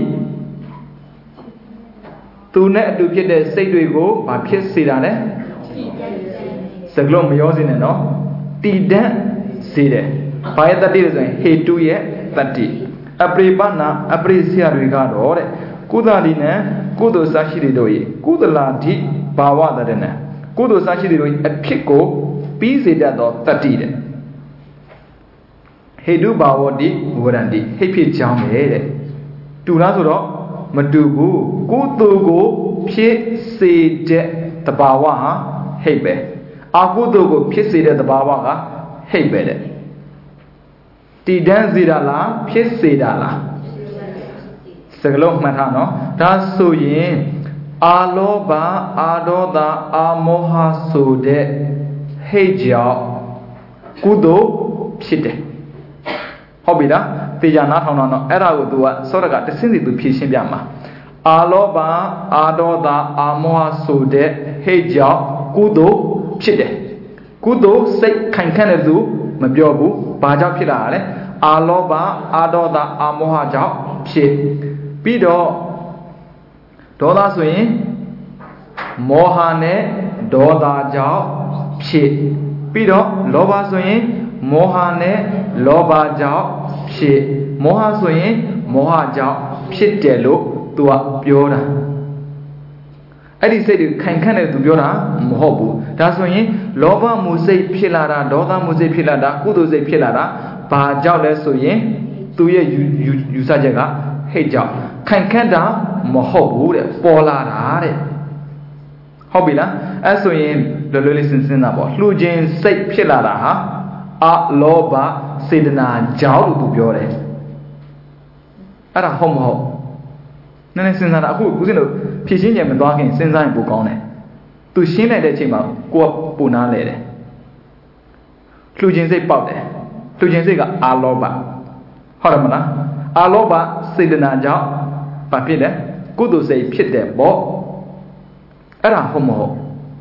သူနဲ့အတူဖြစ်တဲ့စိတ်တွေကိုဘာဖြစ်စေတာလဲစကလုံးမရောစေနဲ့နော်တည်တတ်စေတယ်ဘာရဲ့တတိလဲဆိုရင်ဟေတုရဲ့တတိအပရိပါဏအပရိဆရာတွေကတော့တဲ့ကုသလိနဲ့ကုသိုလ်စားရှိတွေတို့၏ကုသလာဓိဘာဝတရဏကုသိုလ်စားရှိတွေတို့၏အဖြစ်ကိုပြီးစေတတ်သောတတိတဲ့ဟေတုဘာဝတိဝရန္တိဟိတ်ဖြစ်ကြောင်းပဲတဲ့တူလားဆိုတော့မတူဘူးကုသိုလ်ကိုဖြစ်စေတဲ့တဘာဝဟာဟိတ်ပဲအကုသိုလ်ကိုဖြစ်စေတဲ့တဘာဝကဟိတ်ပဲတဲ့တည်တန်းစေတာလားဖြစ်စေတာလားစကလုံးမှတ်ထားနော်ဒါဆိုရင်အာလောဘအာဒေါသအာမောဟဆိုတဲ့ဟိတ်ကြောင့်ကုသိုလ်ဖြစ်တယ်ဟုတ်ပြီလားတေချာနားထောင်တော့အဲ့ဒါကို तू ကစောရကတစင်းစီ तू ဖြည့်ရှင်းပြမှာအာလောဘအာဒေါသအာမောဟဆိုတဲ့ဟိတ်ကြောင့်ကုသိုလ်ဖြစ်တယ်ကုသိုလ်စိတ်ခိုင်ခန့်တဲ့သူမပြောဘူးဘာကြောင့်ဖြစ်လာတာလဲအာလောဘအာဒေါသအာမောဟကြောင့်ဖြစ်ပြီးတော့ဒေါသဆိုရင်မောဟနဲ့ဒေါသကြောင့်ဖြစ်ပြီးတော့လောဘဆိုရင်မောဟနဲ့လောဘကြောင့်ဖြစ်မောဟဆိုရင်မောဟကြောင့်ဖြစ်တယ်လို့သူကပြောတာအဲ့ဒီစိတ်တွေခိုင်ခန့်တယ်သူပြောတာမဟုတ်ဘူးဒါဆိုရင်လောဘမှုစိတ်ဖြစ်လာတာဒေါသမှုစိတ်ဖြစ်လာတာကုသိုလ်စိတ်ဖြစ်လာတာဘာကြောင့်လဲဆိုရင်သူရဲ့ယူယူဆချက်ကဟိတ်ကြောင့်ခိုင်ခန့်တာမဟုတ်ဘူးတဲ့ပေါ်လာတာတဲ့ဟုတ်ပြီလားအဲ့ဆိုရင်လောလောလေးစဉ်းစားတာပေါ့လှူခြင်းစိတ်ဖြစ်လာတာဟာအလောဘစေတနာကြောင့်လို့သူပြောတယ်အဲ့ဒါဟုတ်မဟုတ်နည်းနည်းစဉ်းစားတာအခုဦးဇင်းတို့ဖြည့်ရှင်းကြမသွားခင်စဉ်းစားရင်ပိုကောင်းတယ်သူရှင်းလိုက်တဲ့အချိန်မှာကိုယ်ကပူနာလဲတယ်လှူခြင်းစိတ်ပေါက်တယ်လှူခြင်းစိတ်ကအလောဘဟုတ်တယ်မလားအလောဘစေတနာကြောင့်ဘာဖြစ်လဲကုသိုလ်စိတ်ဖြစ်တယ်ပေါ့အဲ့ဒါဟုတ်မဟုတ်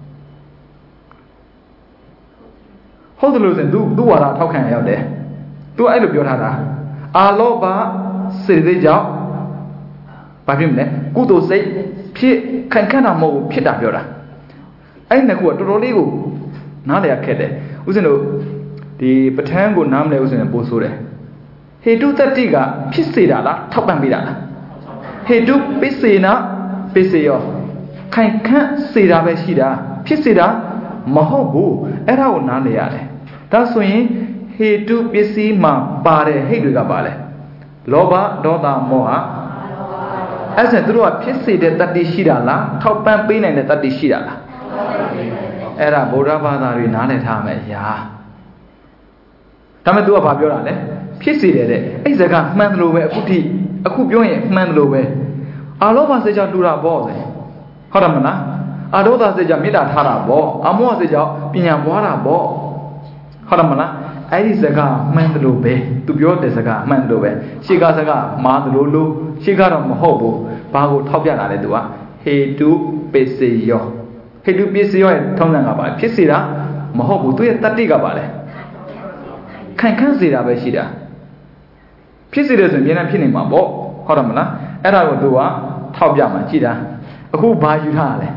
ဟုတ်တယ်လို့ဆိုရင် तू သူ့ဝါဒထောက်ခံရရောက်တယ် तू အဲ့လိုပြောထားတာအလောဘစေတသိက်ကြောင့်ဘာဖြစ်မလဲကုသိုလ်စိတ်ဖြစ်ခံခန့်တာမဟုတ်ဘူးဖြစ်တာပြောတာအဲ့နှစ်ခုကတော်တော်လေးကိုနားလည်ရခက်တယ်ဥစဉ်တို့ဒီပဋ္ဌာန်းကိုနားမလဲဥစဉ်ပို့ဆိုးတယ်ဟေတုတတိကဖြစ်စေတာလားထောက်ပံ့ပေးတာလားဟေတုပစ္စေနာပစ္စေယောခိုင်ခန့်စေတာပဲရှိတာဖြစ်စေတာမဟုတ်ဘူးအဲ့ဒါကိုနားလည်ရတယ်ဒါဆိုရင်ဟေတုပစ္စည်းမှာပါတဲ့ဟိတ်တွေကပါလဲလောဘဒေါသမောဟအဲ့ဒါသူတို့ကဖြစ်စေတဲ့တတ္တိရှိတာလားထောက်ပံ့ပေးနိုင်တဲ့တတ္တိရှိတာလားအဲ့ဒါဗုဒ္ဓဘာသာတွေနားလည်ထားမယ်ညာဒါမဲ့ तू ကဘာပြောတာလဲဖြစ်စေတယ်တဲ့အဲ့စကားမှန်တယ်လို့ပဲအခုထိအခုပြောရင်မှန်တယ်လို့ပဲအာလောဘစိတ်ကြောင့်တူတာပေါ့လေဟုတ်တယ်မလားအာဒေါသစိတ်ကြောင့်မေတ္တာထားတာပေါ့အမောဟစိတ်ကြောင့်ပညာပွားတာပေါ့ဟုတ်တယ်မလားအဲ့ဒီစကားမှန်တယ်လို့ပဲ तू ပြောတဲ့စကားမှန်တယ်လို့ပဲရှေ့ကစကားမှားတယ်လို့လို့ရှေ့ကတော့မဟုတ်ဘူးဘာကိုထောက်ပြတာလဲ तू ကဟေတုပစ္စယောဟေတုပစ္စယောရဲ့ထုံးစံကပါဖြစ်စေတာမဟုတ်ဘူးသူရဲ့တတ္တိကပါလေခိုင်ခန့်စေတာပဲရှိတာဖြစ်စေတယ်ဆိုရင်အများနဲ့ဖြစ်နေမှာပေါ့ဟုတ်တယ်မလားအဲ့ဒါကို तू ကထောက်ပြမှာကြည်တာအခုဘာယူထားရလဲ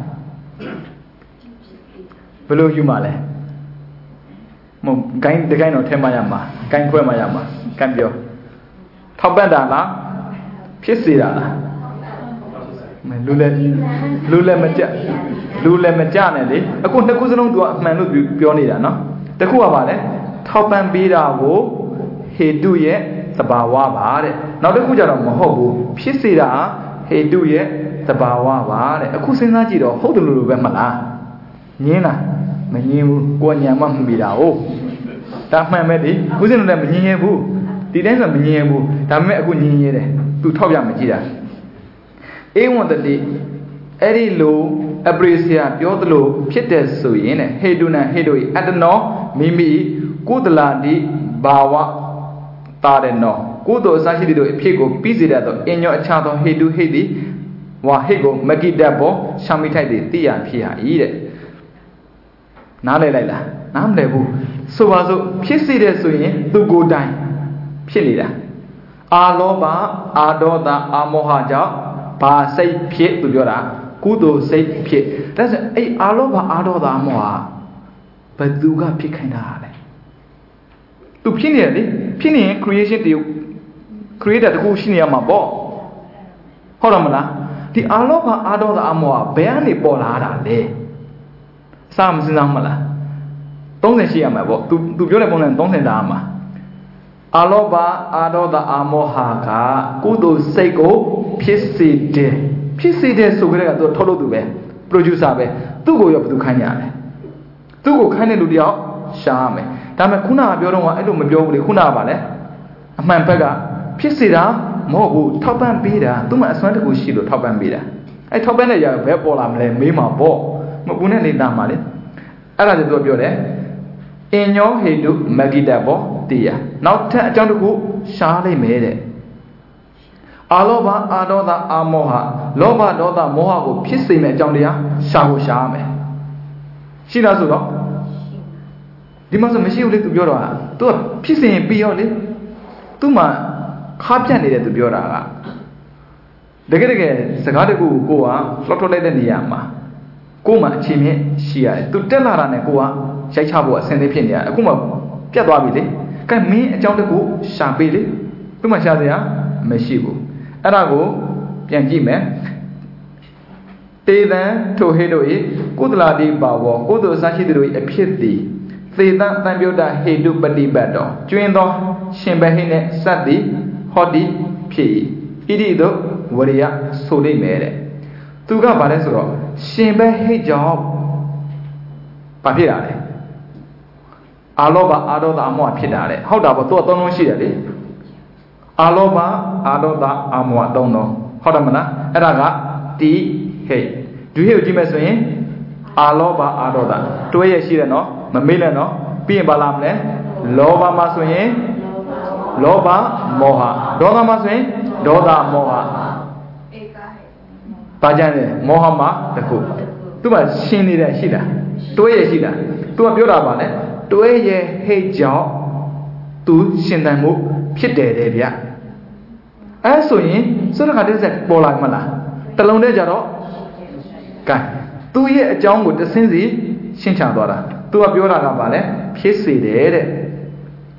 ဘယ်လိုယူမှာလဲမဟုတ်ဂိုင်းတကိုင်းတော့ထဲမှာရမှာဂိုင်းခွဲမှာရမှာကံပြောထောက်ပံ့တာလားဖြစ်စေတာလားမလူလည်းလူလည်းမကြလူလည်းမကြနဲ့လေအခုနှစ်ခုစလုံး तू ကအမှန်လို့ပြောနေတာနော်တခုကပါလေထောက်ပံ့ပေးတာကိုဟေတုရဲ့သဘာဝပါတဲ့နောက်တစ်ခုကျတော့မဟုတ်ဘူးဖြစ်စေတာဟေတုရဲ့သဘာဝပါတဲ့အခုစဉ်းစားကြည့်တော့ဟုတ်တယ်လို့လို့ပဲမလားငင်းလားမငင်းဘူးကိုယ်ညာမှမပြီးတာဟုတ်ဒါမှန်ပဲလေဦးဇင်းတို့လည်းမငင်းရဘူးဒီတိုင်းဆိုမငင်းရဘူးဒါပေမဲ့အခုငင်းရတယ်သူထောက်ပြမကြည့်တာအေဝံတတိအဲ့ဒီလိုအပရိစီယာပြောသလိုဖြစ်တဲ့ဆိုရင်တဲ့ဟေတုနံဟေတုဤအတ္တနောမိမိကုသလာတိဘာဝတာတဲ့နောကုသိုလ်အစရှိသည့်တို့အဖြစ်ကိုပြီးစေတတ်သောအညောအခြားသောဟေတုဟိတိဝါဟိတ်ကိုမကိတတ်ဘောရှာမိထိုက်တဲ့တိရဖြစ်ရ၏တဲ့နားလည်လိုက်လားနားမလည်ဘူးဆိုပါစို့ဖြစ်စေတဲ့ဆိုရင်သူကိုယ်တိုင်ဖြစ်နေတာအာလောဘအာဒေါသအာမောဟကြောင့်ဘာစိတ်ဖြစ်သူပြောတာကုသိုလ်စိတ်ဖြစ်ဒါဆိုအဲ့အာလောဘအာဒေါသအာမောဟဘယ်သူကဖြစ်ခိုင်းတာလဲသူဖြစ်နေတယ်လေဖြစ်နေရင် creation တည်း creator တခုရှိနေရမှာပေါ့ဟုတ်တယ်မလားဒီအာလောဘအာဒေါသအာမောဟဘယ်ကနေပေါ်လာတာလဲအစမစဉ်းစားမလားသုံးဆယ်ရှိရမှာပေါ့သူသူပြောတဲ့ပုံစံသုံးဆယ်တာမှာအာလောဘအာဒေါသအာမောဟကကုသိုလ်စိတ်ကိုဖြစ်စေတယ်ဖြစ်စေတယ်ဆိုကြတဲ့ကသူထုတ်လို့သူပဲ producer ပဲသူ့ကိုရောဘယ်သူခိုင်းကြလဲသူ့ကိုခိုင်းတဲ့လူတယောက်ရှားမယ်ဒါပေမဲ့ခုနကပြောတော့ကအဲ့လိုမပြောဘူးလေခုနကပါလေအမှန်ဘက်ကဖြစ်စေတာမဟုတ်ဘူးထောက်ပံ့ပေးတာသူ့မှာအစွမ်းတကူရှိလို့ထောက်ပံ့ပေးတာအဲ့ထောက်ပံ့တဲ့ຢာဘယ်ပေါ်လာမလဲမေးမှာပေါ့မပူနဲ့နေတာမှာလေအဲ့ဒါကြောင့်သူပြောတယ်အညောဟေတုမဂိတဘောတရားနောက်ထပ်အကြောင်းတစ်ခုရှားလိုက်မယ်တဲ့အာလောဘအာဒေါသအာမောဟလောဘဒေါသမောဟကိုဖြစ်စေမယ့်အကြောင်းတရားရှားဖို့ရှားမယ်ရှိလားဆိုတော့ဒီမှာဆိုမရှိဘူးလေသူပြောတော့ဟာသူကဖြစ်စေရင်ပြီးရောလေသူ့မှာခါပြတ်နေတယ်သူပြောတာကတကယ်တကယ်စကားတကူကိုကလှောက်ထုတ်လိုက်တဲ့နေရာမှာကိုယ်မှအချိန်မြင့်ရှိရတယ်သူတက်လာတာနဲ့ကိုကရိုက်ချဖို့အဆင်သင့်ဖြစ်နေရတယ်အခုမှပြတ်သွားပြီလေကဲမင်းအကြောင်းတကူရှာပေးလေသူ့မှာရှာစရာမရှိဘူးအဲ့ဒါကိုပြန်ကြည့်မယ်တေတံထိုဟေတို့ဤကုသလာတိပါဝကုသိုလ်အစရှိတို့ဤအဖြစ်သည်သေတံတံပြုတ်တာဟေတုပฏิပတ်တော်ကျွင်းသောရှင်ဘဟိနဲ့စတ်သည်ဟောတိဖြစ်၏ဣတိတို့ဝရိယဆိုလိမ့်မယ်တဲ့သူကဗါလဲဆိုတော့ရှင်ဘဟိကြောင့်ဘာဖြစ်တာလဲအာလောဘအာဒေါသအမောဟဖြစ်တာတဲ့ဟုတ်တာပေါ့သူကသုံးလုံးရှိတယ်လေအာလောဘအာဒေါသအာမောဟသုံးလုံးဟုတ်တယ်မလားအဲ့ဒါကတိဟိဒုဟိကိုကြည့်မယ်ဆိုရင်အာလောဘအာဒေါသတွဲရရှိတယ်နော်မမေ့နဲ့နော်ပြီးရင်ဘာလာမလဲလောဘမှာဆိုရင်လောဘမောဟဒေါသမှာဆိုရင်ဒေါသမောဟဧကဟိဘာကြမ်းလဲမောဟမှာတခုသူ့မှာရှင်းနေတဲ့ရှိတာတွဲရရှိတာသူကပြောတာပါလေတွဲရဟိတ်ကြောင့်သူရှင်သန်မှုဖြစ်တယ်တဲ့ဗျအဲဆိုရင်စုရခတဲ့ဆက်ပေါ်လာမလားတလုံးတည်းကြတော့ကဲသူ့ရဲ့အကြောင်းကိုတဆင်းစီရှင်းချသွားတာသူကပြောတာကပါလေဖြစ်စေတယ်တဲ့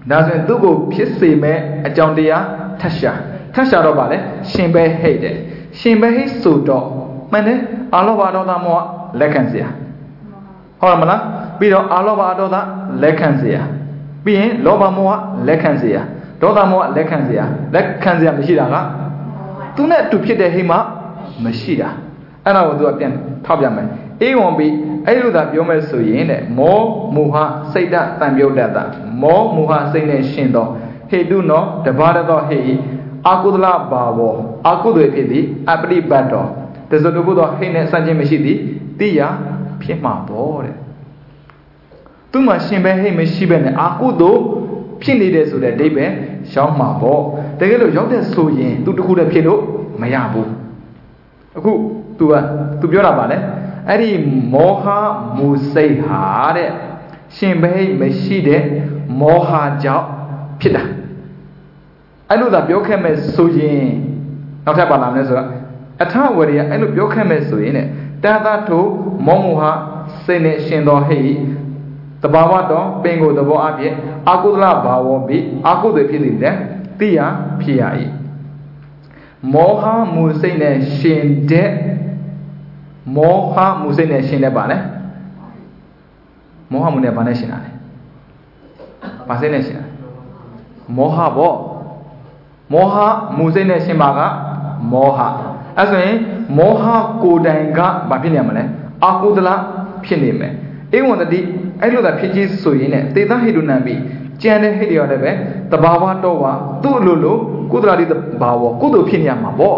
ဒါဆိုရင်သူ့ကိုဖြစ်စေမဲ့အကြောင်းတရားထပ်ရှာထပ်ရှာတော့ပါလေရှင်ပဲဟိတ်တယ်ရှင်ပဲဟိတ်ဆိုတော့မှန်တယ်အာလောဘဒေါသမောဟလက်ခံเสียဟုတ်လားမလားပြီးတော့အာလောဘဒေါသလက်ခံเสียပြီးရင်လောဘမောဟလက်ခံเสียဒေါသမောဟလက်ခံเสียလက်ခံเสียမရှိတာကသူနဲ့အတူဖြစ်တဲ့ဟိတ်မှမရှိတာအဲ့ဒါကိုသူကပြန်ထောက်ပြမယ်အေဝံပိအဲ့လိုသာပြောမယ်ဆိုရင်တဲ့မောမူဟစိတ်တတံပြုတ်တတ်တာမောမူဟစိတ်နဲ့ရှင်သောဟေတုနောတဘာရသောဟေအာကုသလဘာဝအာကုသိုလ်ဖြစ်သည်အပရိပတ်တော်တဇုတကုသောဟိနဲ့စัจခြင်းမရှိသည်တိယဖြစ်မှာပေါ့တဲ့သူမှရှင်ပဲဟိမရှိပဲနဲ့အာကုသိုလ်ဖြစ်နေတယ်ဆိုတဲ့အဓိပ္ပာယ်ရောက်မှာပေါ့တကယ်လို့ရောက်တဲ့ဆိုရင်သူတခုတည်းဖြစ်လို့မရဘူးအခု तू က तू ပြောတာပါလေအဲ့ဒီမောဟမူစိတ်ဟာတဲ့ရှင်ဘဲမရှိတဲ့မောဟကြောင့်ဖြစ်တာအဲ့လိုသာပြောခဲ့မဲ့ဆိုရင်နောက်ထပ်ပါလာမလဲဆိုတော့အထဝရိယအဲ့လိုပြောခဲ့မဲ့ဆိုရင်တဲ့တာသထုမောမူဟစိတ်နဲ့ရှင်တော်ဟိတဘာဝတော်ပင်ကိုသဘောအဖြစ်အာကုသလဘာဝပိအာကုသိုလ်ဖြစ်သည်တဲ့တိယဖြစ်ရ၏မောဟမူစိတ်နဲ့ရှင်တဲ့မောဟမူစိတ်နဲ့ရှင်တဲ့ပါလေမောဟမူနဲ့ဘာနဲ့ရှင်တာလဲဘာစိတ်နဲ့ရှင်တာမောဟပေါ့မောဟမူစိတ်နဲ့ရှင်ပါကမောဟအဲ့ဆိုရင်မောဟကိုယ်တိုင်ကဘာဖြစ်နေရမလဲအာကုသလဖြစ်နေမယ်ဧဝံတတိအဲ့လိုသာဖြစ်ကြီးဆိုရင်နဲ့သေသဟိတုနံပိကြံတဲ့ဟိတရောလည်းပဲတဘာဝတော့ဝသူ့လိုလိုကုသလတိတဘာဝကုသိုလ်ဖြစ်နေရမှာပေါ့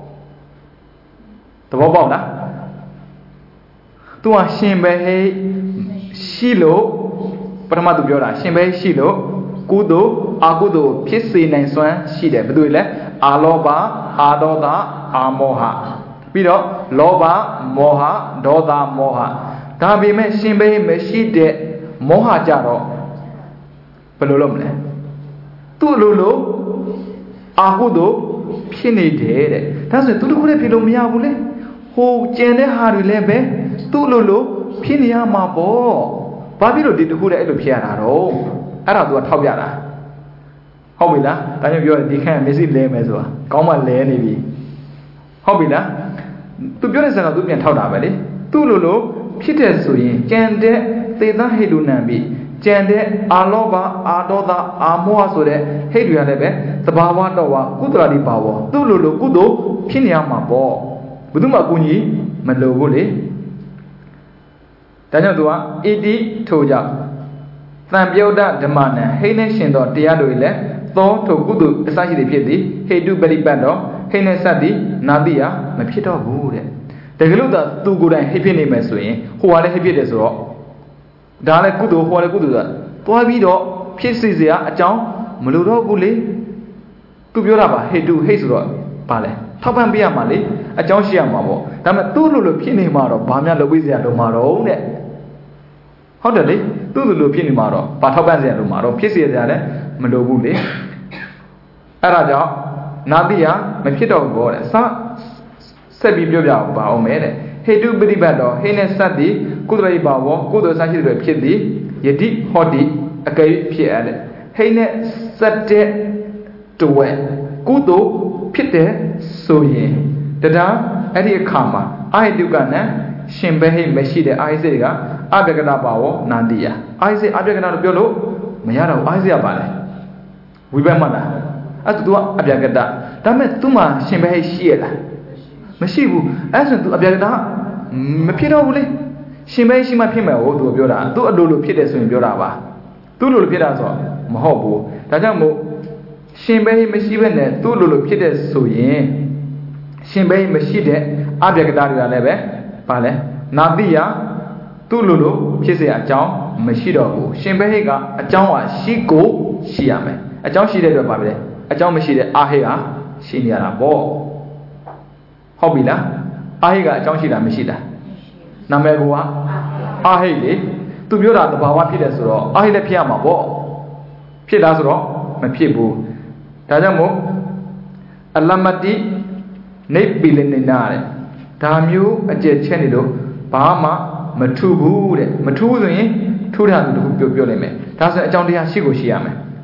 သဘောပေါက်လားသူကရှင်ပဲဟိရှိလို့ပထမသူပြောတာရှင်ပဲရှိလို့ကုသိုလ်အကုသိုလ်ဖြစ်စေနိုင်စွမ်းရှိတယ်ဘယ်သူလဲအာလောဘအာဒေါသအာမောဟပြီးတော့လောဘမောဟဒေါသမောဟဒါပေမဲ့ရှင်ပဲမရှိတဲ့မောဟကြတော့ဘယ်လိုလုပ်မလဲသူ့လိုလိုအာဟုသို့ဖြစ်နေတယ်တဲ့ဒါဆိုရင်သူတခုတည်းဖြစ်လို့မရဘူးလေဟိုကျန်တဲ့ဟာတွေလည်းပဲသူ့လိုလိုဖြစ်နေရမှာပေါ့ဘာဖြစ်လို့ဒီတခုတည်းအဲ့လိုဖြစ်ရတာတော့အဲ့ဒါသူကထောက်ပြတာဟုတ်ပြီလားဒါကြောင့်ပြောတယ်ဒီခန့်မျက်စိလဲမယ်ဆိုတာကောင်းမှလဲနေပြီဟုတ်ပြီလားသူပြောတဲ့စကားသူပြန်ထောက်တာပဲလေသူ့လိုလိုဖြစ်တဲ့ဆိုရင်ကြံတဲ့သေသဟိတုနံပိကြံတဲ့အာလောဘအာဒေါသအာမောဟဆိုတဲ့ဟိတ်တွေကလည်းပဲသဘာဝတော့ဝကုသလတိပါဝသူ့လိုလိုကုသိုလ်ဖြစ်နေရမှာပေါ့ဘယ်သူမှအကူကြီးမလိုဘူးလေဒါကြောင့်သူကဣတိထို့ကြောင့်သံပြုတ်တဓမ္မနံဟိနဲ့ရှင်သောတရားတို့လည်းသောထိုကုသိုလ်အစရှိတွေဖြစ်သည်ဟိတုပရိပတ်တော်ဟိနဲ့စသည်နာတိယမဖြစ်တော့ဘူးတဲ့တကယ်လို့သာသူကိုယ်တိုင်ဟိဖြစ်နေမယ်ဆိုရင်ဟိုကလည်းဟိဖြစ်တယ်ဆိုတော့ဒါလည်းကုသိုလ်ဟိုကလည်းကုသိုလ်ဆိုတာသွားပြီးတော့ဖြစ်စီစရာအကြောင်းမလိုတော့ဘူးလေသူပြောတာပါဟိတုဟိဆိုတော့ပါလေထောက်ပံ့ပေးရမှာလေအကြောင်းရှိရမှာပေါ့ဒါပေမဲ့သူ့လိုလိုဖြစ်နေမှာတော့ဘာမှလုပ်ပေးစရာလိုမှာတော့တဲ့ဟုတ်တယ်လေသူ့လိုလိုဖြစ်နေမှာတော့ဘာထောက်ပံ့စရာလိုမှာတော့ဖြစ်စီစရာလည်းမလိုဘူးလေအဲ့ဒါကြောင့်နာတိယမဖြစ်တော့ဘူးတဲ့စဆက်ပြီးပြောပြအောင်ပါအောင်မယ်တဲ့ဟိတုပရိပတ်တော်ဟိနဲ့စသည်ကုသလိဘာဝကုသိုလ်ဆရှိတွေဖြစ်သည်ယတိဟောတိအကယ်ဖြစ်ရတဲ့ဟိနဲ့စတဲ့တဝဲကုသိုလ်ဖြစ်တယ်ဆိုရင်တရားအဲ့ဒီအခါမှာအာဟိတုကနံရှင်ဘဟိမရှိတဲ့အာဟိစေကအပ္ပကတဘာဝနန္တိယအာဟိစေအပ္ပကတလို့ပြောလို့မရတော့အာဟိစေကပါလေဝိဘတ်မလားအဲ့သူကအပ္ပကတဒါပေမဲ့သူမှရှင်ဘဟိရှိရလားမရှိဘူးအဲ့ဆိုသူအပ္ပကတမဖြစ်တော့ဘူးလေရှင်ဘဟိရှိမှဖြစ်မယ်ဟိုသူပြောတာသူအလိုလိုဖြစ်တယ်ဆိုရင်ပြောတာပါသူ့လိုလိုဖြစ်တာဆိုမဟုတ်ဘူးဒါကြောင့်မို့ရှင်ဘဲမရှိဘဲနဲ့သူ့လိုလိုဖြစ်တဲ့ဆိုရင်ရှင်ဘဲမရှိတဲ့အပ္ပကတတွေကလည်းပဲဗာလဲနာတိယသူ့လိုလိုဖြစ်เสียအကြောင်းမရှိတော့ဘူးရှင်ဘဲကအကြောင်းကရှိကိုရှိရမယ်အကြောင်းရှိတဲ့အတွက်ဗာပဲအကြောင်းမရှိတဲ့အာဟိကရှိနေရတာပေါ့ဟုတ်ပြီလားအာဟိကအကြောင်းရှိတာမရှိတာနာမည်ကအာဟိလေသူပြောတာသဘာဝဖြစ်တယ်ဆိုတော့အာဟိလည်းဖြစ်ရမှာပေါ့ဖြစ်လားဆိုတော့မဖြစ်ဘူးဒါကြောင့်မို့အလမတိနေပိလနေနာတဲ့ဒါမျိုးအကျက်ချက်နေလို့ဘာမှမထူဘူးတဲ့မထူးဆိုရင်ထူးတာသူတခုပြောပြောလိုက်မယ်ဒါဆိုအကြောင်းတရားရှိကိုရှိရမယ်ပ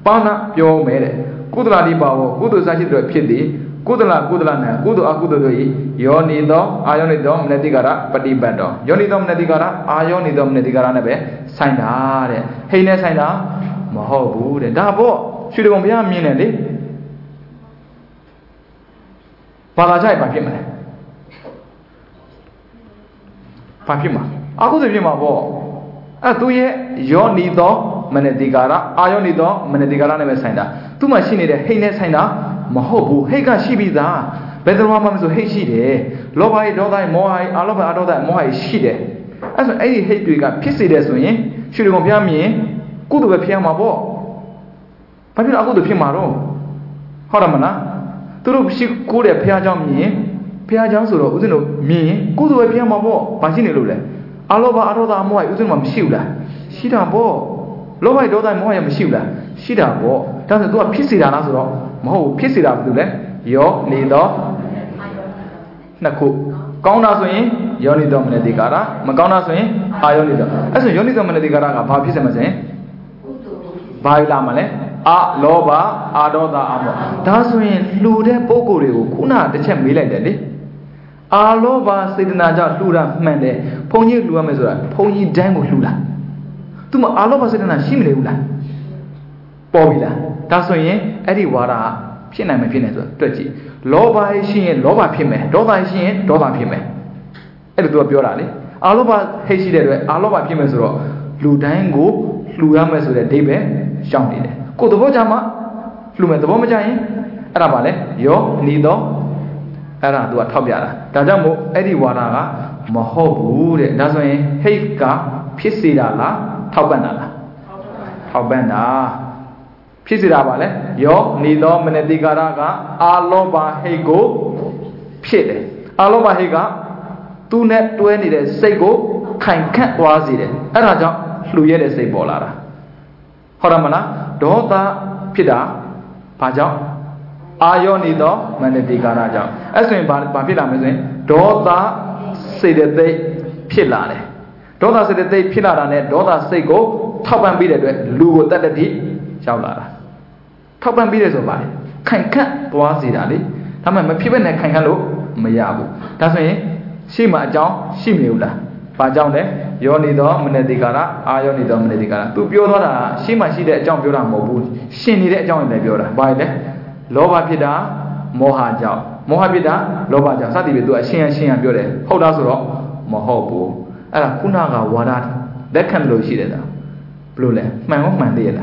Pana Pyo Mede, Kudla di Bawo, Kudu Sashi Piti, Kudla Kudlana, Kudu Akudoi, Yonido, Ionidom Nedigara, Padibado, Yonidom Nedigara, Ionidom Nedigara, Sainare, Hene Saina, Mahobu, the Dabo, should have been meanly. Palajai Papima Papima. I could have been my ball. A two year, Yonido, Menedigara, Ionido, Menedigara never signed up. Too much in it, Hene Saina, Mahobu, Hega Shibiza, better woman to Heshide, Lobai, Dodai, Moai, Alova, Adoda, Moai, Shide. As any hate you got pissy this way, should you compare me? Good to appear my ball. But I go to Pimaro. Horamana. Tu si cure piaja mi, piaja solo, usino mi, good appear my ball, Pasini Lule. Alova Aroda Moai, Usinum Shula. Shida bo, Lobai Doda Moai Shula. Shida bo, doesn't do a pissy danazro. Mo pissy up to them. Yo, Nido Naku. Kauna swing, Yonidom Nedigara, Magana swing, Ionido. As a Yonidom Nedigara, Papisam. Baila Male. A loba, adoda amo. That's when Lude Pogori, Kuna, the champ related. A loba, Sidanaja, Lura, Mende, Pony Luamezura, Pony Dango Lula. Tuma Aloba Sidana Shimula. Bobila. That's when Eddie Wara, Pina Mepina, thirty. Loba is she and Loba Pime, Doda is she and Doda Pime. Edu Biorali. Aloba Heshide, Aloba Pimezro, Ludango, Luamezura, Debe, Shawnee. Could the Bojama, Flume the Bomajai, Arabale, Yo, Nido, Ara do a Tobiara, Tadamu, Eddie Waraga, Mahobu, Nazwe, Heika, Pisidala, Tabanala, Tabana, Pisidabale, Yo, Nido, Menedigaraga, Aloba Hego, Pide, Aloba Hega, two net twenty, Sego, Kind Cat was it, Araja, Fluye, say Bolara. Horamana, Dota Pida, Paja, Ionido, Menedigaraja. As in Papilla Mizin, Dota say that they Pilane. Dota said that they Pilane, Dota say go, top and beat it, Lugo that the Chavlara. Top and beat it so by. Can cat was it, Ali. Tama people that can hello, Mayabu. That's me, Shima John, Shimula. Pajone, Yonido, Menedigara, Ionido, Menedigara. To Biora, she might see that John Biora Mobu, she needed John Biora. By the Loba Pida, Mohaja, Mohabida, Loba, Sadi do a she and she and Biore. Hold us all, Mohobu. Ala Kunaga Wadat, that can lo she did. Blue, my own man did.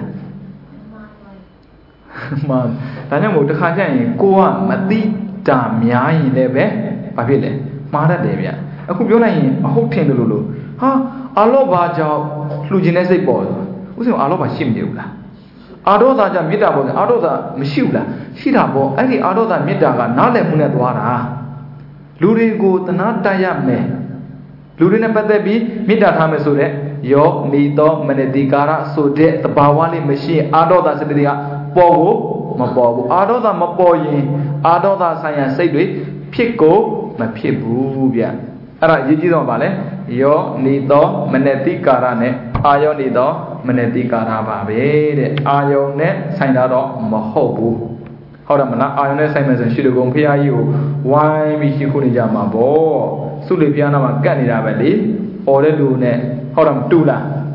Man, Daniel to Hajan, Goa, Mati, Damia in Lebe, Papile, Mara Devia. I could be on a whole ten lulu. Ha, Aloba Jow, Fluginese boy. Who's Aloba Shimula? Adoda Mida, Adoda Mishula, Shidabo, any Adoda Midaga, Nale Munadwara. Lurigo, the Nataya me. Lurina Padabi, Mida Hamesure, Yo, Nido, Menedigara, so de the Bawali machine, Adoda Sedia, Bobo, Mabobo, Adoda Maboy, Adoda Science Sadri, Pico, Mapibu. Ara Yiji Vale, Yo, Nido, Menedigara, Ionido, Menedigara Babe, Ione, Sainado, Mahobu. Horamana, Ione Simons and Shidogon Pia you, why be Shikunijama Bo, Sulipiana Ganida Valley, or the Dune, Horam Tula.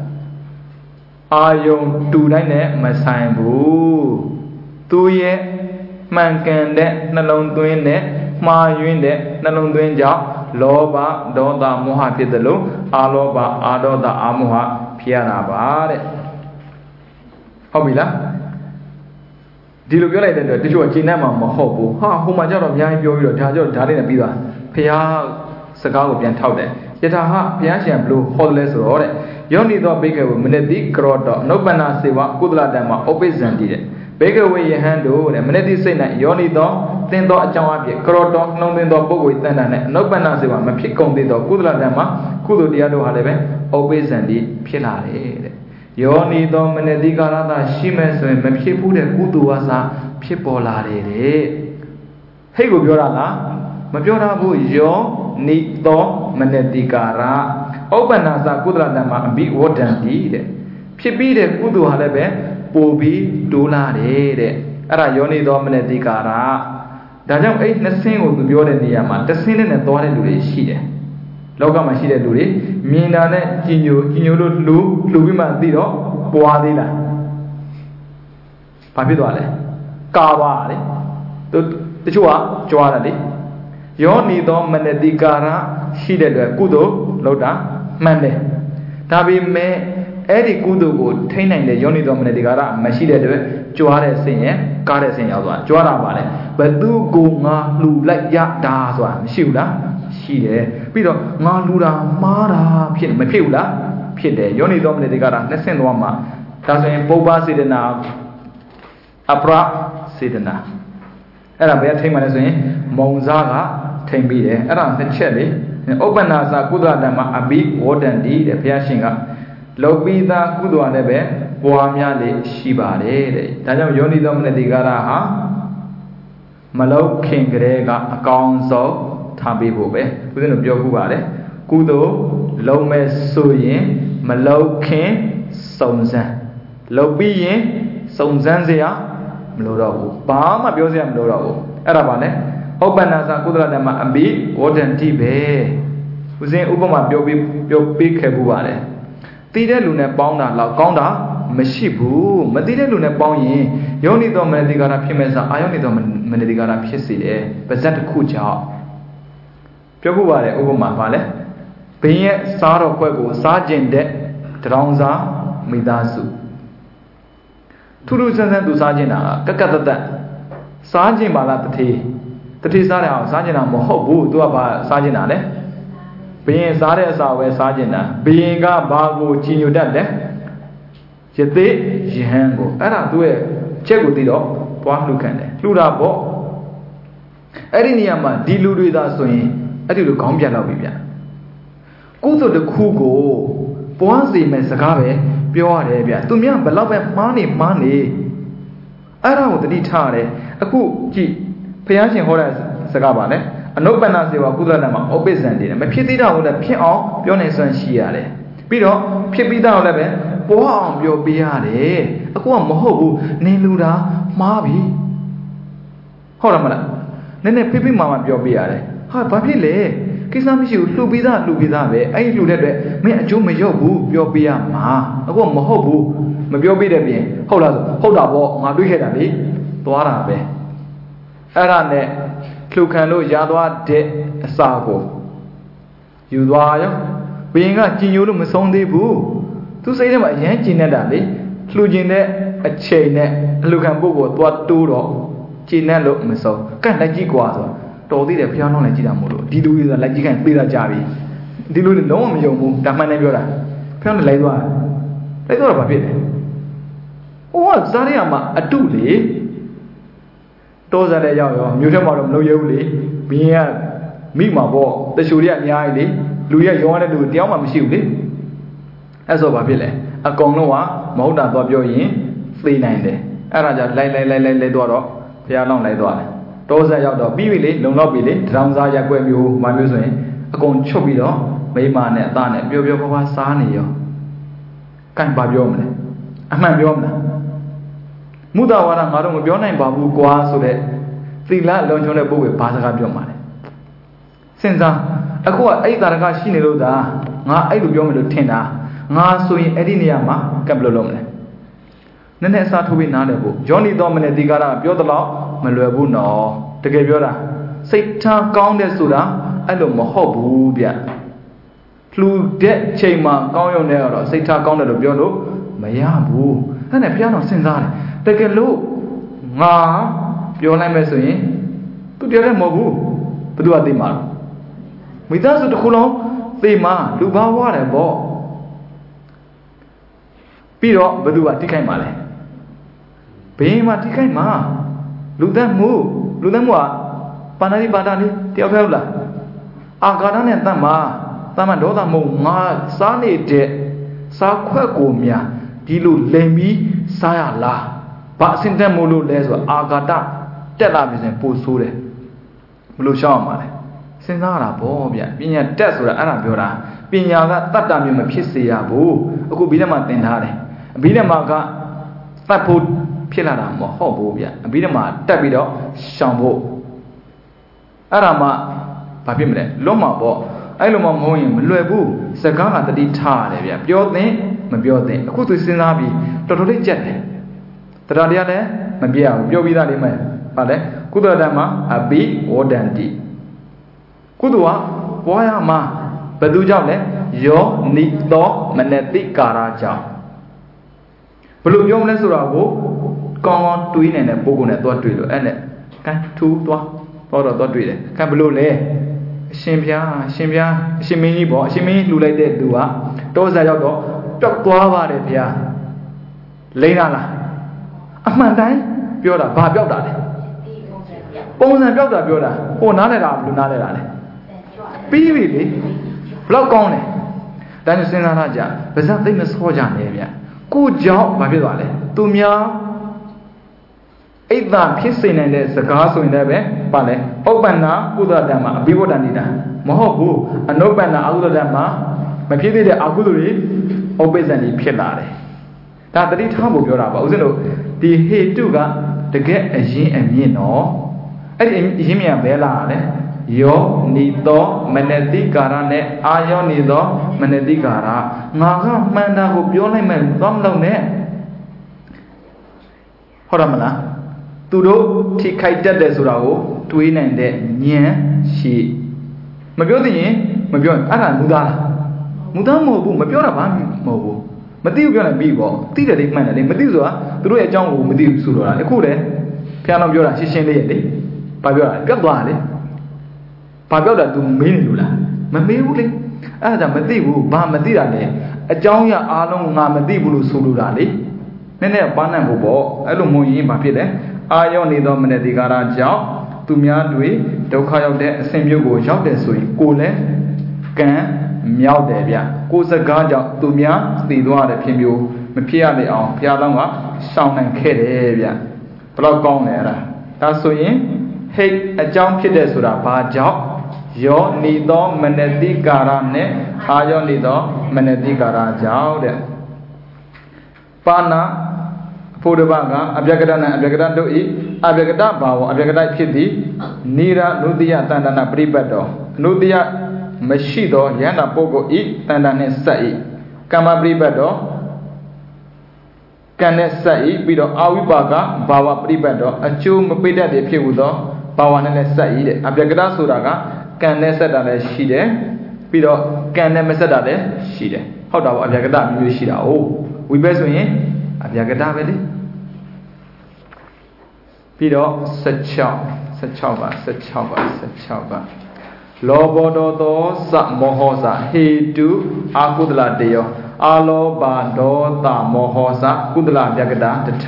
Ion Tudine, Massambu. Two ye, man can de, Nalon Twin, Ma Yinde, Nalon Twin Job. Loba, Doda, Moha Pidalo, Aloba, Adoda, Amuha, Piana Bare. Hobila Dilugulated, the Joa Kinema, Mahobu, Ha, whom I got of Yan Yo, Tajo, Tarina Bida, Pia Sagago Piantaude, Yetaha, Piashi Blue, Holles Rode, Yonido Baker, Menedi, Crodo, no Bana Siva, Kudla Dama, Obezandi. Baker way your hand do, and Menedi say that Yonido, then do a Jamapi, Crodo, no then do Bogo with Tana, no Banasiva, Mapicon did Kudla Dama, Kudu Diado Hadeve, Obezandi, Pilare. Yonido Menedigarada, Shimes, and Mapipu, the Kudu was a Pipolare. Hego Biorala, Mapiorabu, Yo, Nido, Menedigara, Obanasa, Kudla Dama, big water indeed. Pipi, the Kudu Hadeve. ပိုပြီးဒိုးလာတယ်တဲ့အဲ့ဒါယောနိသောမနတိကာရဒါကြောင့်အဲ့နှစ်ဆင်းကိုသူပြောတဲ့နေရာမှာတစ်ဆင်းနဲ့သွားတဲ့လူတွေရှိတယ်လောကမှာရှိတဲ့လူတွေမြင်တာနဲ့ကြည်ညိုကြည်ညိုလို့လူလူပြီးမှသိတော့ပွားသေးလားဘာဖြစ်သွားလဲကာပါလေသူတချို့ကကြွားတယ်လေယောနိသောမနတိကာရရှိတဲ့အတွက်ကုသိုလ်လုပ်တာမှန်တယ်ဒါပေမဲ့အဲ့ဒီကုသိုလ်ကိုထိန်းနိုင်တဲ့ယောနိသောမနတိကာရမရှိတဲ့အတွက်ကြွားတဲ့ဆင်ရဲ့ကားတဲ့ဆင်ရောက်သွားကြွားတာပါလေဘသူကိုငါလှူလိုက်ရတာဆိုတာမရှိဘူးလားရှိတယ်ပြီးတော့ငါလှူတာမှားတာဖြစ်မဖြစ်ဘူးလားဖြစ်တယ်ယောနိသောမနတိကာရနှစ်ဆင့်သွားမှာဒါဆိုရင်ပုပ္ပစေတနာအပရစေတနာအဲ့ဒါဘယ်ထိမှလဲဆိုရင်မုံစားကထိမ့်ပြီးတယ်အဲ့ဒါတစ်ချက်လေဥပ္ပနာစာကုသလဓမ္မအဘိဝဒန္တိတဲ့ဘုရားရှင်ကလောပိသာကုသလည်းပဲပွားများလေရှိပါတယ်တဲ့ဒါကြောင့်ယောနိသောမနတိကာရဟာမလောက်ခင်ကလေးကအကောင်ဆုံးထားပေးဖို့ပဲဦးဇင်းတို့ပြောခုပါတယ်ကုသိုလ်လုံးမဲ့ဆိုရင်မလောက်ခင်စုံစမ်းလောက်ပြီးရင်စုံစမ်းစရာမလိုတော့ဘူးဘာမှပြောစရာမလိုတော့ဘူးအဲ့ဒါပါလေဥပ္ပန္နစာကုသလဓမ္မအဘိဝဒန္တိပဲဦးဇင်းဥပမာပြောပြီးပြောပေးခဲ့ဘူးပါတယ်သိတဲ့လူနဲ့ပေါင်းတာတော့ကောင်းတာမရှိဘူးမသိတဲ့လူနဲ့ပေါင်းရင်ယောနိသောမနတိကာရဖြစ်မဲ့စားအာယောနိသောမနတိကာရဖြစ်စေတယ်ပါဇက်တစ်ခုကြောင့်ပြောခုပါတယ်ဥပမာပါလေဘင်းရဲ့စားတော်ခွက်ကိုစားကျင်တဲ့တရောင်စားမိသားစုထူးထူးဆန်းဆန်းသူစားကျင်တာကကကတတစားကျင်ပါလားတထေးတထေးစားတယ်အောင်စားကျင်တာမဟုတ်ဘူးသူကဘာစားကျင်တာလဲဘင်းရင်စားတဲ့အစာပဲစားကျင်တာဘင်းကဘာကိုကြည်ညိုတတ်လဲယသိယဟန်ကိုအဲ့ဒါသူ့ရဲ့ချက်ကိုသိတော့ပွားလှူခံတယ်လှူတာပေါ့အဲ့ဒီနေရာမှာဒီလူတွေသာဆိုရင်အဲ့ဒီလိုခေါင်းပြတ်လောက်ပြီဗျကုသိုလ်တစ်ခုကိုပွားစေမဲ့စကားပဲပြောရတယ်ဗျသူများဘယ်လောက်ပဲမှားနေမှားနေအဲ့ဒါကိုတတိထားရတယ်အခုကြည့်ဘုရားရှင်ဟောတဲ့စကားပါလေအနုပ္ပန္နစေဝကုသလမှာဩပိစ္ဆန်တည်တယ်မဖြစ်သေးတာကိုလည်းဖြစ်အောင်ပြောနေစွမ်းရှိရတယ်ပြီးတော့ဖြစ်ပြီးသားကိုလည်းပဲပွားအောင်ပြောပေးရတယ်အခုကမဟုတ်ဘူးနင်လူတာမှားပြီဟုတ်တယ်မလားနည်းနည်းဖိဖိမာမာပြောပေးရတယ်ဟာဘာဖြစ်လဲကိစ္စမရှိဘူးလှူပြီးသားလှူပြီးသားပဲအဲ့ဒီလှူတဲ့အတွက်မင်းအကျိုးမရောက်ဘူးပြောပေးရမှာအခုကမဟုတ်ဘူးမပြောပေးတဲ့ပြင်ဟုတ်လားဆိုဟုတ်တာပေါ့ငါတွေးခဲ့တာလေသွားတာပဲအဲ့ဒါနဲ့လှူခံလို့ရသွားတဲ့အစာကိုယူသွားရောဘယင်ကကြည်ညိုလို့မဆုံးသေးဘူးသူစိတ်ထဲမှာအရင်ကျင်နေတာလေလှူကျင်တဲ့အချိန်နဲ့အလှူခံပုဂ္ဂိုလ်သွားတိုးတော့ကျင်နေလို့မဆုံးကန့်လက်ကြည့်กว่าဆိုတော်သေးတယ်ဖျားနှောင်းလည်းကြည့်တာမဟုတ်လို့ဒီလူကြီးကလက်ကြည့်ခိုင်းပေးတာကြပြီဒီလူတွေလုံးဝမယုံဘူးဒါမှန်တယ်ပြောတာဖျားနှောင်းလိုက်သွားလိုက်သွားတော့ဘာဖြစ်လဲဟိုကဇာရိယာမှာအတုလေတောစားတဲ့ရောက်ရောမြို့ထဲမှာတော့မလုပ်ရဘူးလေဘင်းကမိမှာပေါ့တချို့တွေကအများကြီးလေလူရရောတဲ့လူတယောက်မှမရှိဘူးလေအဲ့ဆိုဘာဖြစ်လဲအကောင်လုံးကမဟုတ်တာသွားပြောရင်သိနိုင်တယ်အဲ့ဒါကြောင့်လိုက်လိုက်လိုက်လိုက်လိုက်သွားတော့ဘုရားလောင်းလိုက်သွားတယ်တောစားရောက်တော့ပြီးပြီလေလုံလောက်ပြီလေတရောင်စားရက်ွက်မျိုးမှမျိုးဆိုရင်အကုန်ချုပ်ပြီးတော့မိမနဲ့အသားနဲ့ပျော်ပျော်ပါးပါးစားနေရောကန်ဘာပြောမလဲအမှန်ပြောမလားမုဒ္ဒဝါဒငါတို့မပြောနိုင်ပါဘူးကွာဆိုတဲ့သီလလုံခြုံတဲ့ပုဂ္ဂိုလ်ဘာစကားပြောမှာလဲစဉ်းစားအခုကအဲ့တာရကရှိနေလို့သာငါအဲ့လိုပြောမယ်လို့ထင်တာငါဆိုရင်အဲ့ဒီနေရာမှာကပ်လို့လုံးမလဲနည်းနည်းအစားထိုးပြီးနားလည်ဖို့ယောနိသောမနတိကာရပြောသလောက်မလွယ်ဘူးနော်တကယ်ပြောတာစိတ်ထားကောင်းတဲ့ဆိုတာအဲ့လိုမဟုတ်ဘူးဗျလှူတဲ့ချိန်မှာကောင်းရုံနဲ့တော့စိတ်ထားကောင်းတယ်လို့ပြောလို့မရဘူးအဲ့နဲ့ဘုရားတော်စဉ်းစားတယ်တကယ်လို့ငါပြောလိုက်မယ်ဆိုရင်သူပြောတယ်မဟုတ်ဘူးဘယ်သူကသိမှာလဲမိသားစုတစ်ခုလုံးသိမှာလူဘာဝတယ်ပေါ့ပြီးတော့ဘယ်သူကတိခိုက်မှာလဲဘယ်မှာတိခိုက်မှာလူသက်မှုလူသက်မှုကပါဏာတိပါဒလေးတယောက်ဖျောက်လားအာဃာတနဲ့တတ်မှာတတ်မှာဒေါသမဟုတ်ငါစားနေတဲ့စားခွက်ကိုများဒီလိုလိမ်ပြီးစားရလားဘာအစင်တက်မို့လို့လဲဆိုတော့အာဃာတတက်လာပြီဆိုရင်ပိုဆိုးတယ်ဘယ်လိုရှောင်းအောင်ပါလဲစဉ်းစားရတာပေါ့ဗျပညာတက်ဆိုတာအဲ့ဒါပြောတာပညာကတတ်တာမျိုးမဖြစ်စေရဘူးအခုဘီးထဲမှာသင်ထားတယ်ဘီးထဲမှာကတတ်ဖို့ဖြစ်လာတာမဟုတ်ဘူးဗျအပြီးတော့မှတက်ပြီးတော့ရှောင်ဖို့အဲ့ဒါမှဘာဖြစ်မလဲလွတ်မှာပေါ့အဲ့လိုမှမဟုတ်ရင်မလွယ်ဘူးစကားကတတိထားရတယ်ဗျပြောသင်မပြောသင်အခုသူစဉ်းစားပြီးတော်တော်လေးကြက်တယ်တရားတရားလည်းမပြရဘူးပြောပြီးသားလေးမဲ့ဟာလေကုသလဓမ္မအဘိဝဒန္တိကုသိုလ်ကပွားရမှာဘယ်သူကြောင့်လဲယောနိသောမနတိကာရကြောင့်ဘယ်လိုပြောမလဲဆိုတော့ကိုကောင်းကောင်းတွေးနေတဲ့ပုဂ္ဂိုလ်နဲ့သွားတွေ့လို့အဲ့နဲ့ကန်ထူးသွားတော့တော့သွားတွေ့တယ်ကန်ဘယ်လိုလဲအရှင်ဘုရားအရှင်ဘုရားအရှင်မင်းကြီးပေါ့အရှင်မင်းကြီးလှူလိုက်တဲ့သူကတောစားရောက်တော့ပျောက်သွားပါတယ်ဘုရားလိမ့်လားအမှန်တိုင်းပြောတာဘာပျောက်တာလဲပုံစံပျောက်တာပြောတာဟိုနားလဲတာဘယ်လိုနားလဲတာလဲပြီးပြီလေဘလောက်ကောင်းလဲဒါနဲ့စဉ်းစားထားကြဗဇတ်သိမ့်မစောကြနဲ့ဗျကိုကြောင့်ဘာဖြစ်သွားလဲသူများအိတ်သာဖြစ်စေနိုင်တဲ့စကားဆိုရင်လည်းပဲပါလဲဥပ္ပန္နာကုသဓမ္မအဘိဝဒ္ဒနေတာမဟုတ်ဘူးအနုပ္ပန္နာအကုသဓမ္မမဖြစ်သေးတဲ့အကုသိုလ်တွေဥပ္ပဇ္ဇန်တွေဖြစ်လာတယ်ဒါတတိထားဖို့ပြောတာပါဦးဇင်းတို့ဒီဟေတုကတကယ်အရင်အမြင့်တော့အဲ့ဒီအရင်မြင့်ဘယ်လာလဲယောနိသောမနတိကာရနဲ့အာယောနိသောမနတိကာရငါကမှန်တာကိုပြောလိုက်မှသွားမလို့နဲ့ဟုတ်တယ်မလားသူတို့ထိခိုက်တတ်တယ်ဆိုတာကိုတွေးနိုင်တဲ့ဉာဏ်ရှိမပြောသိရင်မပြောရင်အဲ့ဒါမူသားလားမူသားမဟုတ်ဘူးမပြောတာဘာမဟုတ်ဘူးမသိဘူးပြောရင်ပြီးပေါ့သိတယ်လေမှန်တယ်လေမသိဆိုတာသူတို့ရဲ့အကြောင်းကိုမသိဘူးဆိုတော့လားအခုလေဖျားလုံးပြောတာရှင်းရှင်းလေးရလေဘာပြောတာပြတ်သွားတယ်ဘာပြောတာ तू မေးနေလို့လားမမေးဘူးလေအဲ့ဒါမသိဘူးဘာမသိတာလဲအကြောင်းရအားလုံးငါမသိဘူးလို့ဆိုလိုတာလေနည်းနည်းပန်းနိုင်ဖို့ပေါ့အဲ့လိုမဟုတ်ရင်ဘာဖြစ်လဲအာယောနေသောမနတိကာရကြောင့်သူများတွေဒုက္ခရောက်တဲ့အစဉ်မျိုးကိုရောက်တယ်ဆိုရင်ကိုယ်လည်းကံမြောက်တယ်ဗျကိုယ်စကားကြောင့်သူများသိသွားတဲ့ဖြစ်မျိုးမဖြစ်ရလေအောင်ဘုရားတော်ကရှောင်နိုင်ခဲ့တယ်ဗျဘယ်တော့ကောင်းလဲအဲ့ဒါဒါဆိုရင်ဟိတ်အကြောင်းဖြစ်တဲ့ဆိုတာဘာကြောင့်ယောနိသောမနတိကာရနဲ့အာယောနိသောမနတိကာရကြောင့်တဲ့ပါဏဖို့တပကအဗျကတနဲ့အဗျကတတို့ဤအဗျကတဘာဝအဗျကတဖြစ်သည်နိရနုတ္တိယတဏ္ဍနာပရိပတ်တော်အနုတ္တိယမရှိသောယန္တာပုဂ္ဂိုလ်ဤတဏ္ဍာနှင့်ဆက်ဤကမ္မပရိပတ်တော်ကံနဲ့ဆက်ဤပြီးတော့အာဝိပါကဘာဝပရိပတ်တော်အကျိုးမပိတတ်တဲ့ဖြစ်ဟူသောဘာဝနဲ့လည်းဆက်ဤတဲ့အဗျကတဆိုတာကကံနဲ့ဆက်တာလည်းရှိတယ်ပြီးတော့ကံနဲ့မဆက်တာလည်းရှိတယ်ဟုတ်တာပေါ့အဗျကတမျိုးမျိုးရှိတာ哦ဝိဘက်ဆိုရင်အဗျကတပဲလေပြီးတော့၁၆ ၁၆ပါ၁၆ပါ၁၆ပါလောဘောတောသောသမောဟောသဟေတုအာကုသလတယောအာလောဘဒေါသမောဟောသကုသလဗျကတတထ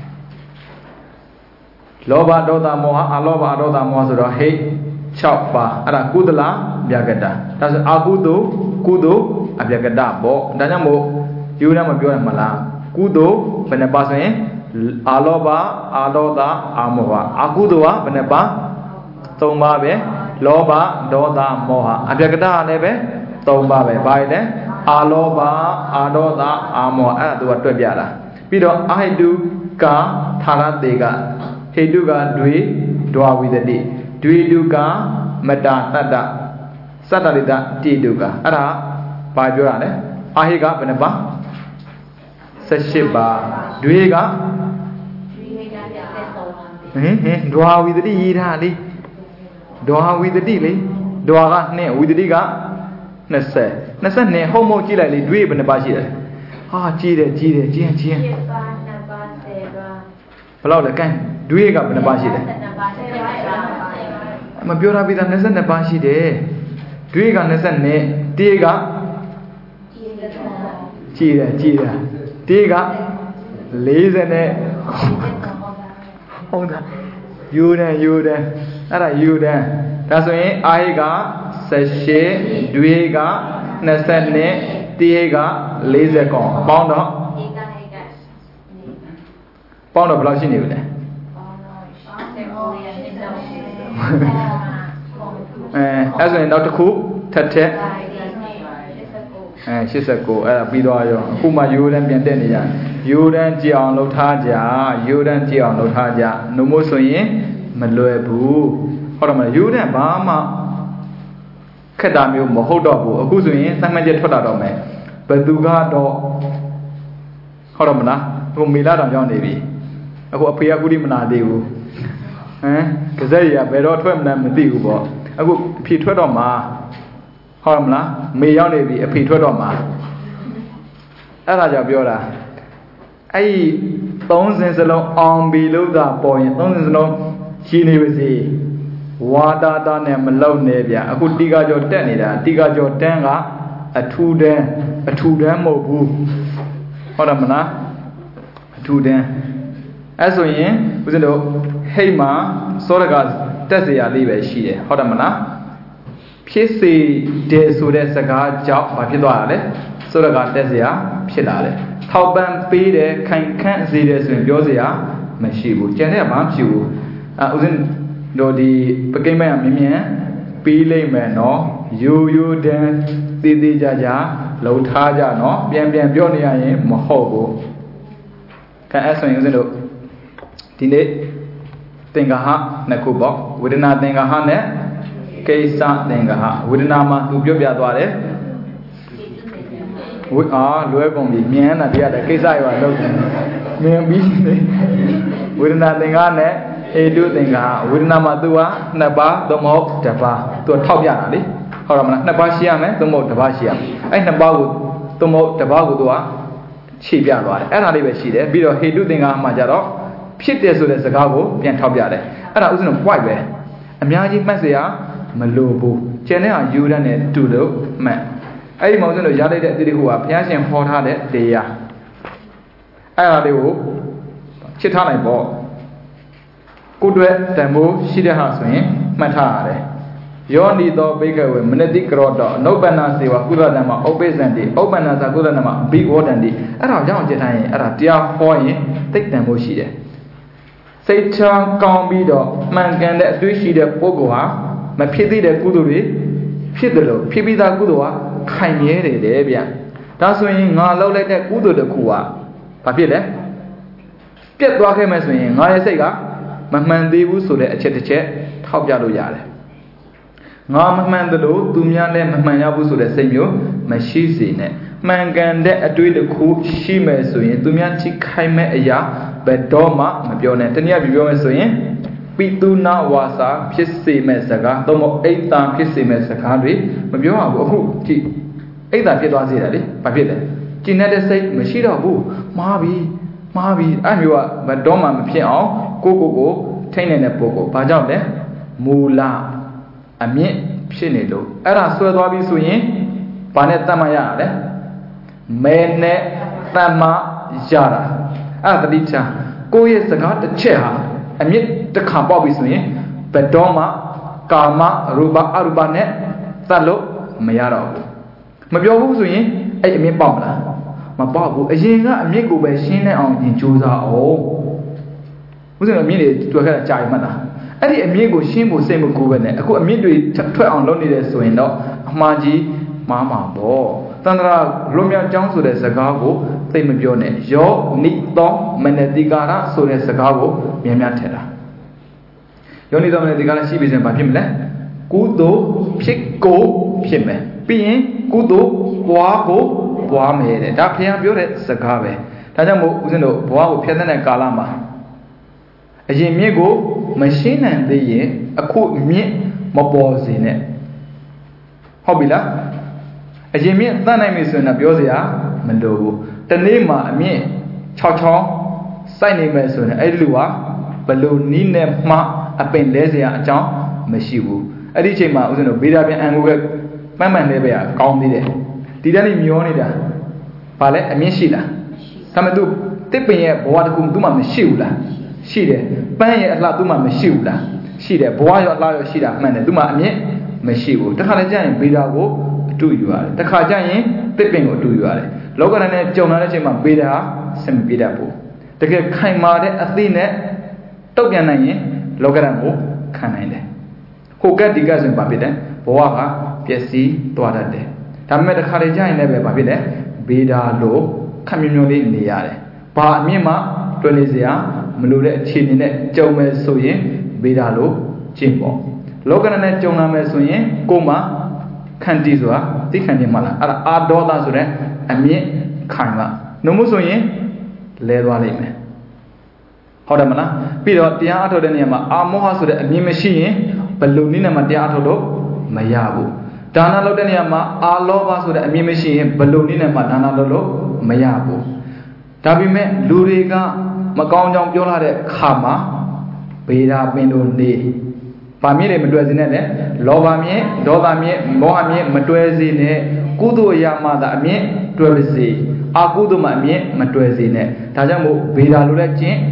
လောဘဒေါသမောဟအာလောဘဒေါသမောဟဆိုတော့ဟိတ်၆ပါအဲ့ဒါကုသလဗျကတဒါဆိုအာကုသိုလ်ကုသိုလ်အဗျကတပေါ့ဒါကြောင့်မို့ယူရမပြောရမလားကုသိုလ်ဘယ်နှပါဆိုရင်အာလောဘအာဒေါသအာမောဟအကုသိုလ်ကဘယ်နှပါ၃ပါပဲလောဘဒေါသမောဟအဗျကတလည်းပဲ၃ပါပဲဘာလဲအာလောဘအာဒေါသအာမောဟအဲ့ဒါသူကတွက်ပြတာပြီးတော့အာဟိတုကာထာရတေကဟိတုကဒွေဒွာဝိတတိဒွေတုကမတာတတ္တစတ္တရိတတိတုကအဲ့ဒါဘာပြောတာလဲအာဟိကဘယ်နှပါ၁၈ပါဒွေကဟင်ဟင်ဒွာဝိတတိရေးထားလေဒွာဝိတတိလေဒွာကနှစ်ဝိတတိက၂၀ ၂၂ဟုတ်မဟုတ်ကြည့်လိုက်လေဒွေဘယ်နှပါရှိတယ်ဟာကြီးတယ်ကြီးတယ်ကြီးကြီးဘယ်လောက်လဲကဲဒွေကဘယ်နှပါရှိတယ်မပြောရပြီသား၂၂ပါရှိတယ်ဒွေက၂၂တေးကကြီးတယ်ကြီးတယ်တေးက၄၀နဲ့ဟုတ်တာယူတယ်ယူတယ်အဲ့ဒါယူတယ်ဒါဆိုရင်အာဟိက၁၈ဒွေက၂၂တေးက၄၀ကောင်ပေါင်းတော့ပေါင်းတော့ဘယ်လောက်ရှိနေပြီလဲအဲအဲ့ဆိုရင်နောက်တစ်ခုထပ်ထက်အဲအဲရှစ်ဆယ့်ကိုအဲ့ဒါပြီးသွားရောအခုမှယူရန်ပြန်တက်နေကြယူရန်ကြည့်အောင်လှုပ်ထားကြယူရန်ကြည့်အောင်လှုပ်ထားကြနှုတ်မို့ဆိုရင်မလွယ်ဘူးဟုတ်တယ်မလားယူရန်ဘာမှခက်တာမျိုးမဟုတ်တော့ဘူးအခုဆိုရင်သတ်မှတ်ချက်ထွက်လာတော့မယ်ဘယ်သူကတော့ဟုတ်တယ်မလားအခုမေလာတော်ကြောင်းနေပြီအခုအဖေကကုတိမနာသေးဘူးဟမ်ကစက်ကြီးကဘယ်တော့ထွက်မလဲမသိဘူးပေါ့အခုအဖေထွက်တော့မှာဟုတ်မလားမေရောက်နေပြီအဖေထွက်တော့မှာအဲ့ဒါကြောင့်ပြောတာအဲ့ဒီသုံးစင်စလုံးအောင်ပြီလို့သာပေါ်ရင်သုံးစင်စလုံးရှင်းနေပါစေဝါတာတာနဲ့မလုံနေဗျအခုတိကကြောတက်နေတာတိကကြောတန်းကအထူတန်းအထူတန်းမဟုတ်ဘူးဟုတ်တယ်မလားအထူတန်းအဲ့ဆိုရင်ဦးဇင်းတို့ဟိတ်မှာစောရကတက်เสียရလေးပဲရှိတယ်ဟုတ်တယ်မလားဖြစ်စေတယ်ဆိုတဲ့စကားကြောင့်ဘာဖြစ်သွားတာလဲစောရကတက်เสียဖြစ်လာတယ်ထောက်ပံ့ပေးတယ်ခိုင်ခန့်စေတယ်ဆိုရင်ပြောเสียမရှိဘူးကျန်တဲ့ဘာမှမရှိဘူးအဲဦးဇင်းတို့ဒီပကိမ့်မရမြင်မြန်ပြီးလိမ့်မယ်နော်ယူယူတန်းတည်တည်ကြကြလှုပ်ထားကြနော်ပြန်ပြန်ပြောနေရရင်မဟုတ်ဘူးခံအဲ့ဆိုရင်ဦးဇင်းတို့ဒီနေ့သင်္ဃဟနှစ်ခုပေါ့ဝေဒနာသင်္ဃဟနဲ့ကိစ္စသင်္ဃဟဝေဒနာမှာသူပြောပြသွားတယ်ဝိအာလွဲကုန်ပြီမြင်တာတရားတယ်ကိစ္စရောလောက်တယ်မြင်ပြီးဝေဒနာသင်္ဃဟနဲ့ဟေတုသင်္ဃဟဝေဒနာမှာသူကနှစ်ပါးသို့မဟုတ်တစ်ပါးသူထောက်ပြတာလေဟုတ်တယ်မလားနှစ်ပါးရှိရမယ်သို့မဟုတ်တစ်ပါးရှိရမယ်အဲ့နှစ်ပါးကိုသို့မဟုတ်တစ်ပါးကိုသူကခြေပြသွားတယ်အဲ့ဒါလေးပဲရှိတယ်ပြီးတော့ဟေတုသင်္ဃဟမှာကြတော့ဖြစ်တယ်ဆိုတဲ့စကားကိုပြန်ထောက်ပြတယ်အဲ့ဒါဥစဉ်တော့ point ပဲအများကြီးမှတ်เสียမလိုဘူးကျန်တဲ့ဟာယူရတဲ့တူလို့မှတ်အဲ့ဒီမှာဥစဉ်တော့ရလိုက်တဲ့အတိတ်ကဘုရားရှင်ဟောထားတဲ့တရားအဲ့ဒါလေးကိုချစ်ထားလိုက်ပေါ့ကိုယ်တွေ့တန်ဖိုးရှိတဲ့ဟာဆိုရင်မှတ်ထားရတယ်ယောနိသောဘိကဝေမနတိကရောတောအနုပ္ပန္နစေဝကုသတံမှာဥပ္ပိသံတိဥပ္ပန္နသာကုသတံမှာဘိဝောတံတိအဲ့ဒါကြောင့်ကြည့်ထားရင်အဲ့ဒါတရားဟောရင်သိတန်ဖိုးရှိတယ်စိတ်ချမ်းကောင်းပြီးတော့မှန်ကန်တဲ့အတွေ့ရှိတဲ့ပုဂ္ဂိုလ်ဟာမဖြစ်သေးတဲ့ကုသိုလ်တွေဖြစ်တယ်လို့ဖြစ်ပြီးသားကုသိုလ်ဟာခိုင်မြဲတယ်တဲ့ဗျဒါဆိုရင်ငါလှုပ်လိုက်တဲ့ကုသိုလ်တစ်ခုကဘာဖြစ်လဲပြတ်သွားခဲ့မယ်ဆိုရင်ငါရဲ့စိတ်ကမမှန်သေးဘူးဆိုတဲ့အချက်တစ်ချက်ထောက်ပြလို့ရတယ်ငါမမှန်သလိုသူများလည်းမမှန်ရဘူးဆိုတဲ့စိတ်မျိုးမရှိစေနဲ့မှန်ကန်တဲ့အတွေ့တစ်ခုရှိမယ်ဆိုရင်သူများထိခိုက်မဲ့အရာဘယ်တော့မှမပြောနဲ့တနည်းအားဖြင့်ပြောမယ်ဆိုရင်ပိတုနာဝါစာဖြစ်စေမဲ့စကားသို့မဟုတ်အိတ်တာဖြစ်စေမဲ့စကားတွေမပြောရဘူးအခုကြည့်အိတ်တာဖြစ်သွားစေတယ်လေဘာဖြစ်လဲကျင်တဲ့စိတ်မရှိတော့ဘူးမှားပြီမှားပြီအဲ့မျိုးကဘယ်တော့မှမဖြစ်အောင်ကိုကိုကိုထိနေနေတဲ့ပုဂ္ဂိုလ်ဘာကြောင့်လဲမူလအမြင့်ဖြစ်နေလို့အဲ့ဒါဆွဲသွားပြီဆိုရင်ဘာနဲ့တတ်မှရတာလဲမဲနဲ့တတ်မှရတာအဲ့ဒါတတိချာကိုယ့်ရဲ့စကားတစ်ချက်ဟာအမြင့်တစ်ခါပေါက်ပြီဆိုရင်ဘယ်တော့မှကာမရူပအရူပနဲ့သတ်လို့မရတော့ဘူးမပြောဘူးဆိုရင်အဲ့အမြင့်ပေါက်မလားမပေါက်ဘူးအရင်ကအမြင့်ကိုပဲရှင်းနေအောင်ရင်ကြိုးစားအောင်ဥစဉ်အမြင့်တွေတွေ့ခဲ့တာကြာပြီမှတ်လားအဲ့ဒီအမြင့်ကိုရှင်းဖို့စိတ်မကူပဲနဲ့အခုအမြင့်တွေထွက်အောင်လုပ်နေတယ်ဆိုရင်တော့အမှားကြီးမှားမှာပေါ့တန္တရာလွန်မြောက်ကြောင်းဆိုတဲ့စကားကိုသိမပြောနဲ့ယောနိသောမနတိကာရဆိုတဲ့စကားကိုမြန်မြန်ထည့်တာယောနိသောမနတိကာရရှိပြီဆိုရင်ဘာဖြစ်မလဲကုသိုလ်ဖြစ်ကိုဖြစ်မယ်ပြီးရင်ကုသိုလ်ပွားကိုပွားမယ်တဲ့ဒါဘုရားပြောတဲ့စကားပဲဒါကြောင့်မို့ဦးဇင်းတို့ဘဝကိုဖျက်တဲ့ကာလမှာအရင်မြင့်ကိုမရှင်းနိုင်သေးရင်အခုမြင့်မပေါ်စေနဲ့ဟုတ်ပြီလားအရင်မြင့်သတ်နိုင်ပြီဆိုရင်တော့ပြောစရာမလိုဘူးတနေ့မှာအမြင့်၆ချောင်းစိုက်နေမယ်ဆိုရင်အဲ့ဒီလူဟာဘလို့နီးနဲ့မှအပင်လဲစရာအကြောင်းမရှိဘူးအဲ့ဒီအချိန်မှာဦးဇင်းတို့ဗေဒပြန်အန်ကိုကမှန်မှန်လေးပဲကောင်းသေးတယ်ဒီတန်းလေးမျောနေတာဘာလဲအမြင့်ရှိလားဒါပေမဲ့သူတစ်ပင်ရဲ့ဘဝတစ်ခုသူ့မှာမရှိဘူးလားရှိတယ်ပန်းရဲ့အလှသူ့မှာမရှိဘူးလားရှိတယ်ဘဝရောအလှရောရှိတာမှန်တယ်သူ့မှာအမြင့်မရှိဘူးတခါလည်းကြာရင်ဗေဒကိုအတူယူရတယ်တခါကြာရင်တစ်ပင်ကိုအတူယူရတယ်လောကရန်နဲ့ကြုံလာတဲ့အချိန်မှာဗေဒဟာစင်မပြေတတ်ဘူးတကယ်ခိုင်မာတဲ့အသိနဲ့တုတ်ပြန်နိုင်ရင်လောကရန်ကိုခံနိုင်တယ်ဟိုကတ်ဒီကဆိုရင်ဘာဖြစ်လဲဘဝကပျက်စီးသွားတတ်တယ်ဒါဒါပေမဲ့တစ်ခါတည်းကြာရင်လည်းပဲဘာဖြစ်လဲဗေဒာလို့ခက်မြမျိုးလေးနေရတယ်ဘာအမြင့်မှတွယ်နေစရာမလိုတဲ့အခြေအနေနဲ့ကြုံမယ်ဆိုရင်ဗေဒာလို့ကျင့်ပေါ့လောကရဏနဲ့ကြုံလာမယ်ဆိုရင်ကိုယ်မှာခန္တီဆိုတာသိခံနေမှာလားအဲ့ဒါအာဒေါသဆိုတဲ့အမြင့်ခံမှာနှုံမှုဆိုရင်လဲသွားလိမ့်မယ်ဟုတ်တယ်မလားပြီးတော့တရားအထုတ်တဲ့နေရာမှာအာမောဟဆိုတဲ့အမြင့်မရှိရင်ဘယ်လိုနည်းနဲ့မှတရားအထုတ်လို့မရဘူးဒါနလုပ်တဲ့နေရာမှာအာလောဘဆိုတဲ့အမြင့်မရှိရင်ဘယ်လိုနည်းနဲ့မှဒါနလုပ်လို့မရဘူးဒါပေမဲ့လူတွေကမကောင်းကြောင်ပြောလာတဲ့ခါမှာဗေဒာပင်လို့နေဗာမြင့်တွေမတွေ့စေနဲ့လေလောဘမြင့်ဒေါသမြင့်မောဟမြင့်မတွေ့စေနဲ့ကုသိုလ်အရာမှသာအမြင့်တွေ့ပါစေအကုသိုလ်မှအမြင့်မတွေ့စေနဲ့ဒါကြောင့်မို့ဗေဒာလိုတဲ့ကျင့်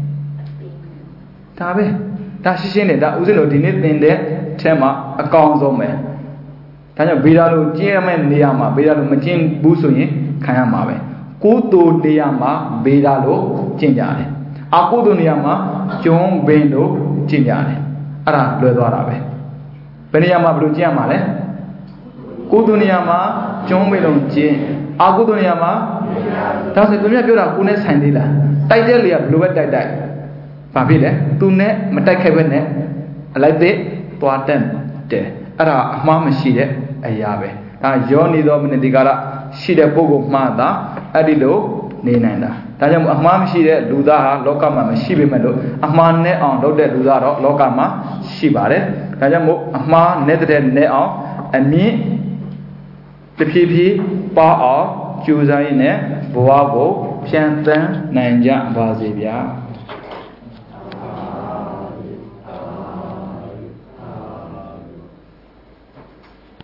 ဒါပဲဒါရှင်းရှင်းနဲ့ဒါဥစဉ်လို့ဒီနေ့သင်တဲ့ထဲမှာအကောင်ဆုံးပဲဒါကြောင့်ဗေဒာလိုကျင့်ရမယ့်နေရာမှာဗေဒာလိုမကျင့်ဘူးဆိုရင်ခံရမှာပဲကုသိုလ်နေရာမှာဗေဒာလိုကျင့်ကြတယ်အကုသိုလ်နေရာမှာကျုံးဘင်းလိုကျင့်ကြတယ်အဲ့ဒါလွယ်သွားတာပဲဘယ်နေရာမှာဘယ်လိုကျင့်ရမှာလဲကုသိုလ်နေရာမှာကျုံးဘင်းလိုကျင့်အကုသိုလ်နေရာမှာဒါဆိုသူများပြောတာကိုယ်နဲ့ဆိုင်သေးလားတိုက်တဲ့လေကဘယ်လိုပဲတိုက်တိုက်ဘာဖြစ်လဲသူနဲ့မတိုက်ခိုက်ဘဲနဲ့အလိုက်သေးသွားတက်တယ်အဲ့ဒါအမှားမရှိတဲ့အရာပဲဒါရောနေသောမနတိကာရရှိတဲ့ပုဂ္ဂိုလ်မှသာအဲ့ဒီလိုနေနိုင်တာဒါကြောင့်အမှားမရှိတဲ့လူသားဟာလောကမှာမရှိပေမဲ့လို့အမှားနဲ့အောင်လုပ်တဲ့လူသားတော့လောကမှာရှိပါတယ်ဒါကြောင့်မို့အမှားနဲ့တဲ့နဲ့အောင်အမြင့်တဖြည်းဖြည်းပါအောင်ကြိုးစားရင်းနဲ့ဘဝကိုဖြန့်တန်းနိုင်ကြပါစေဗျာ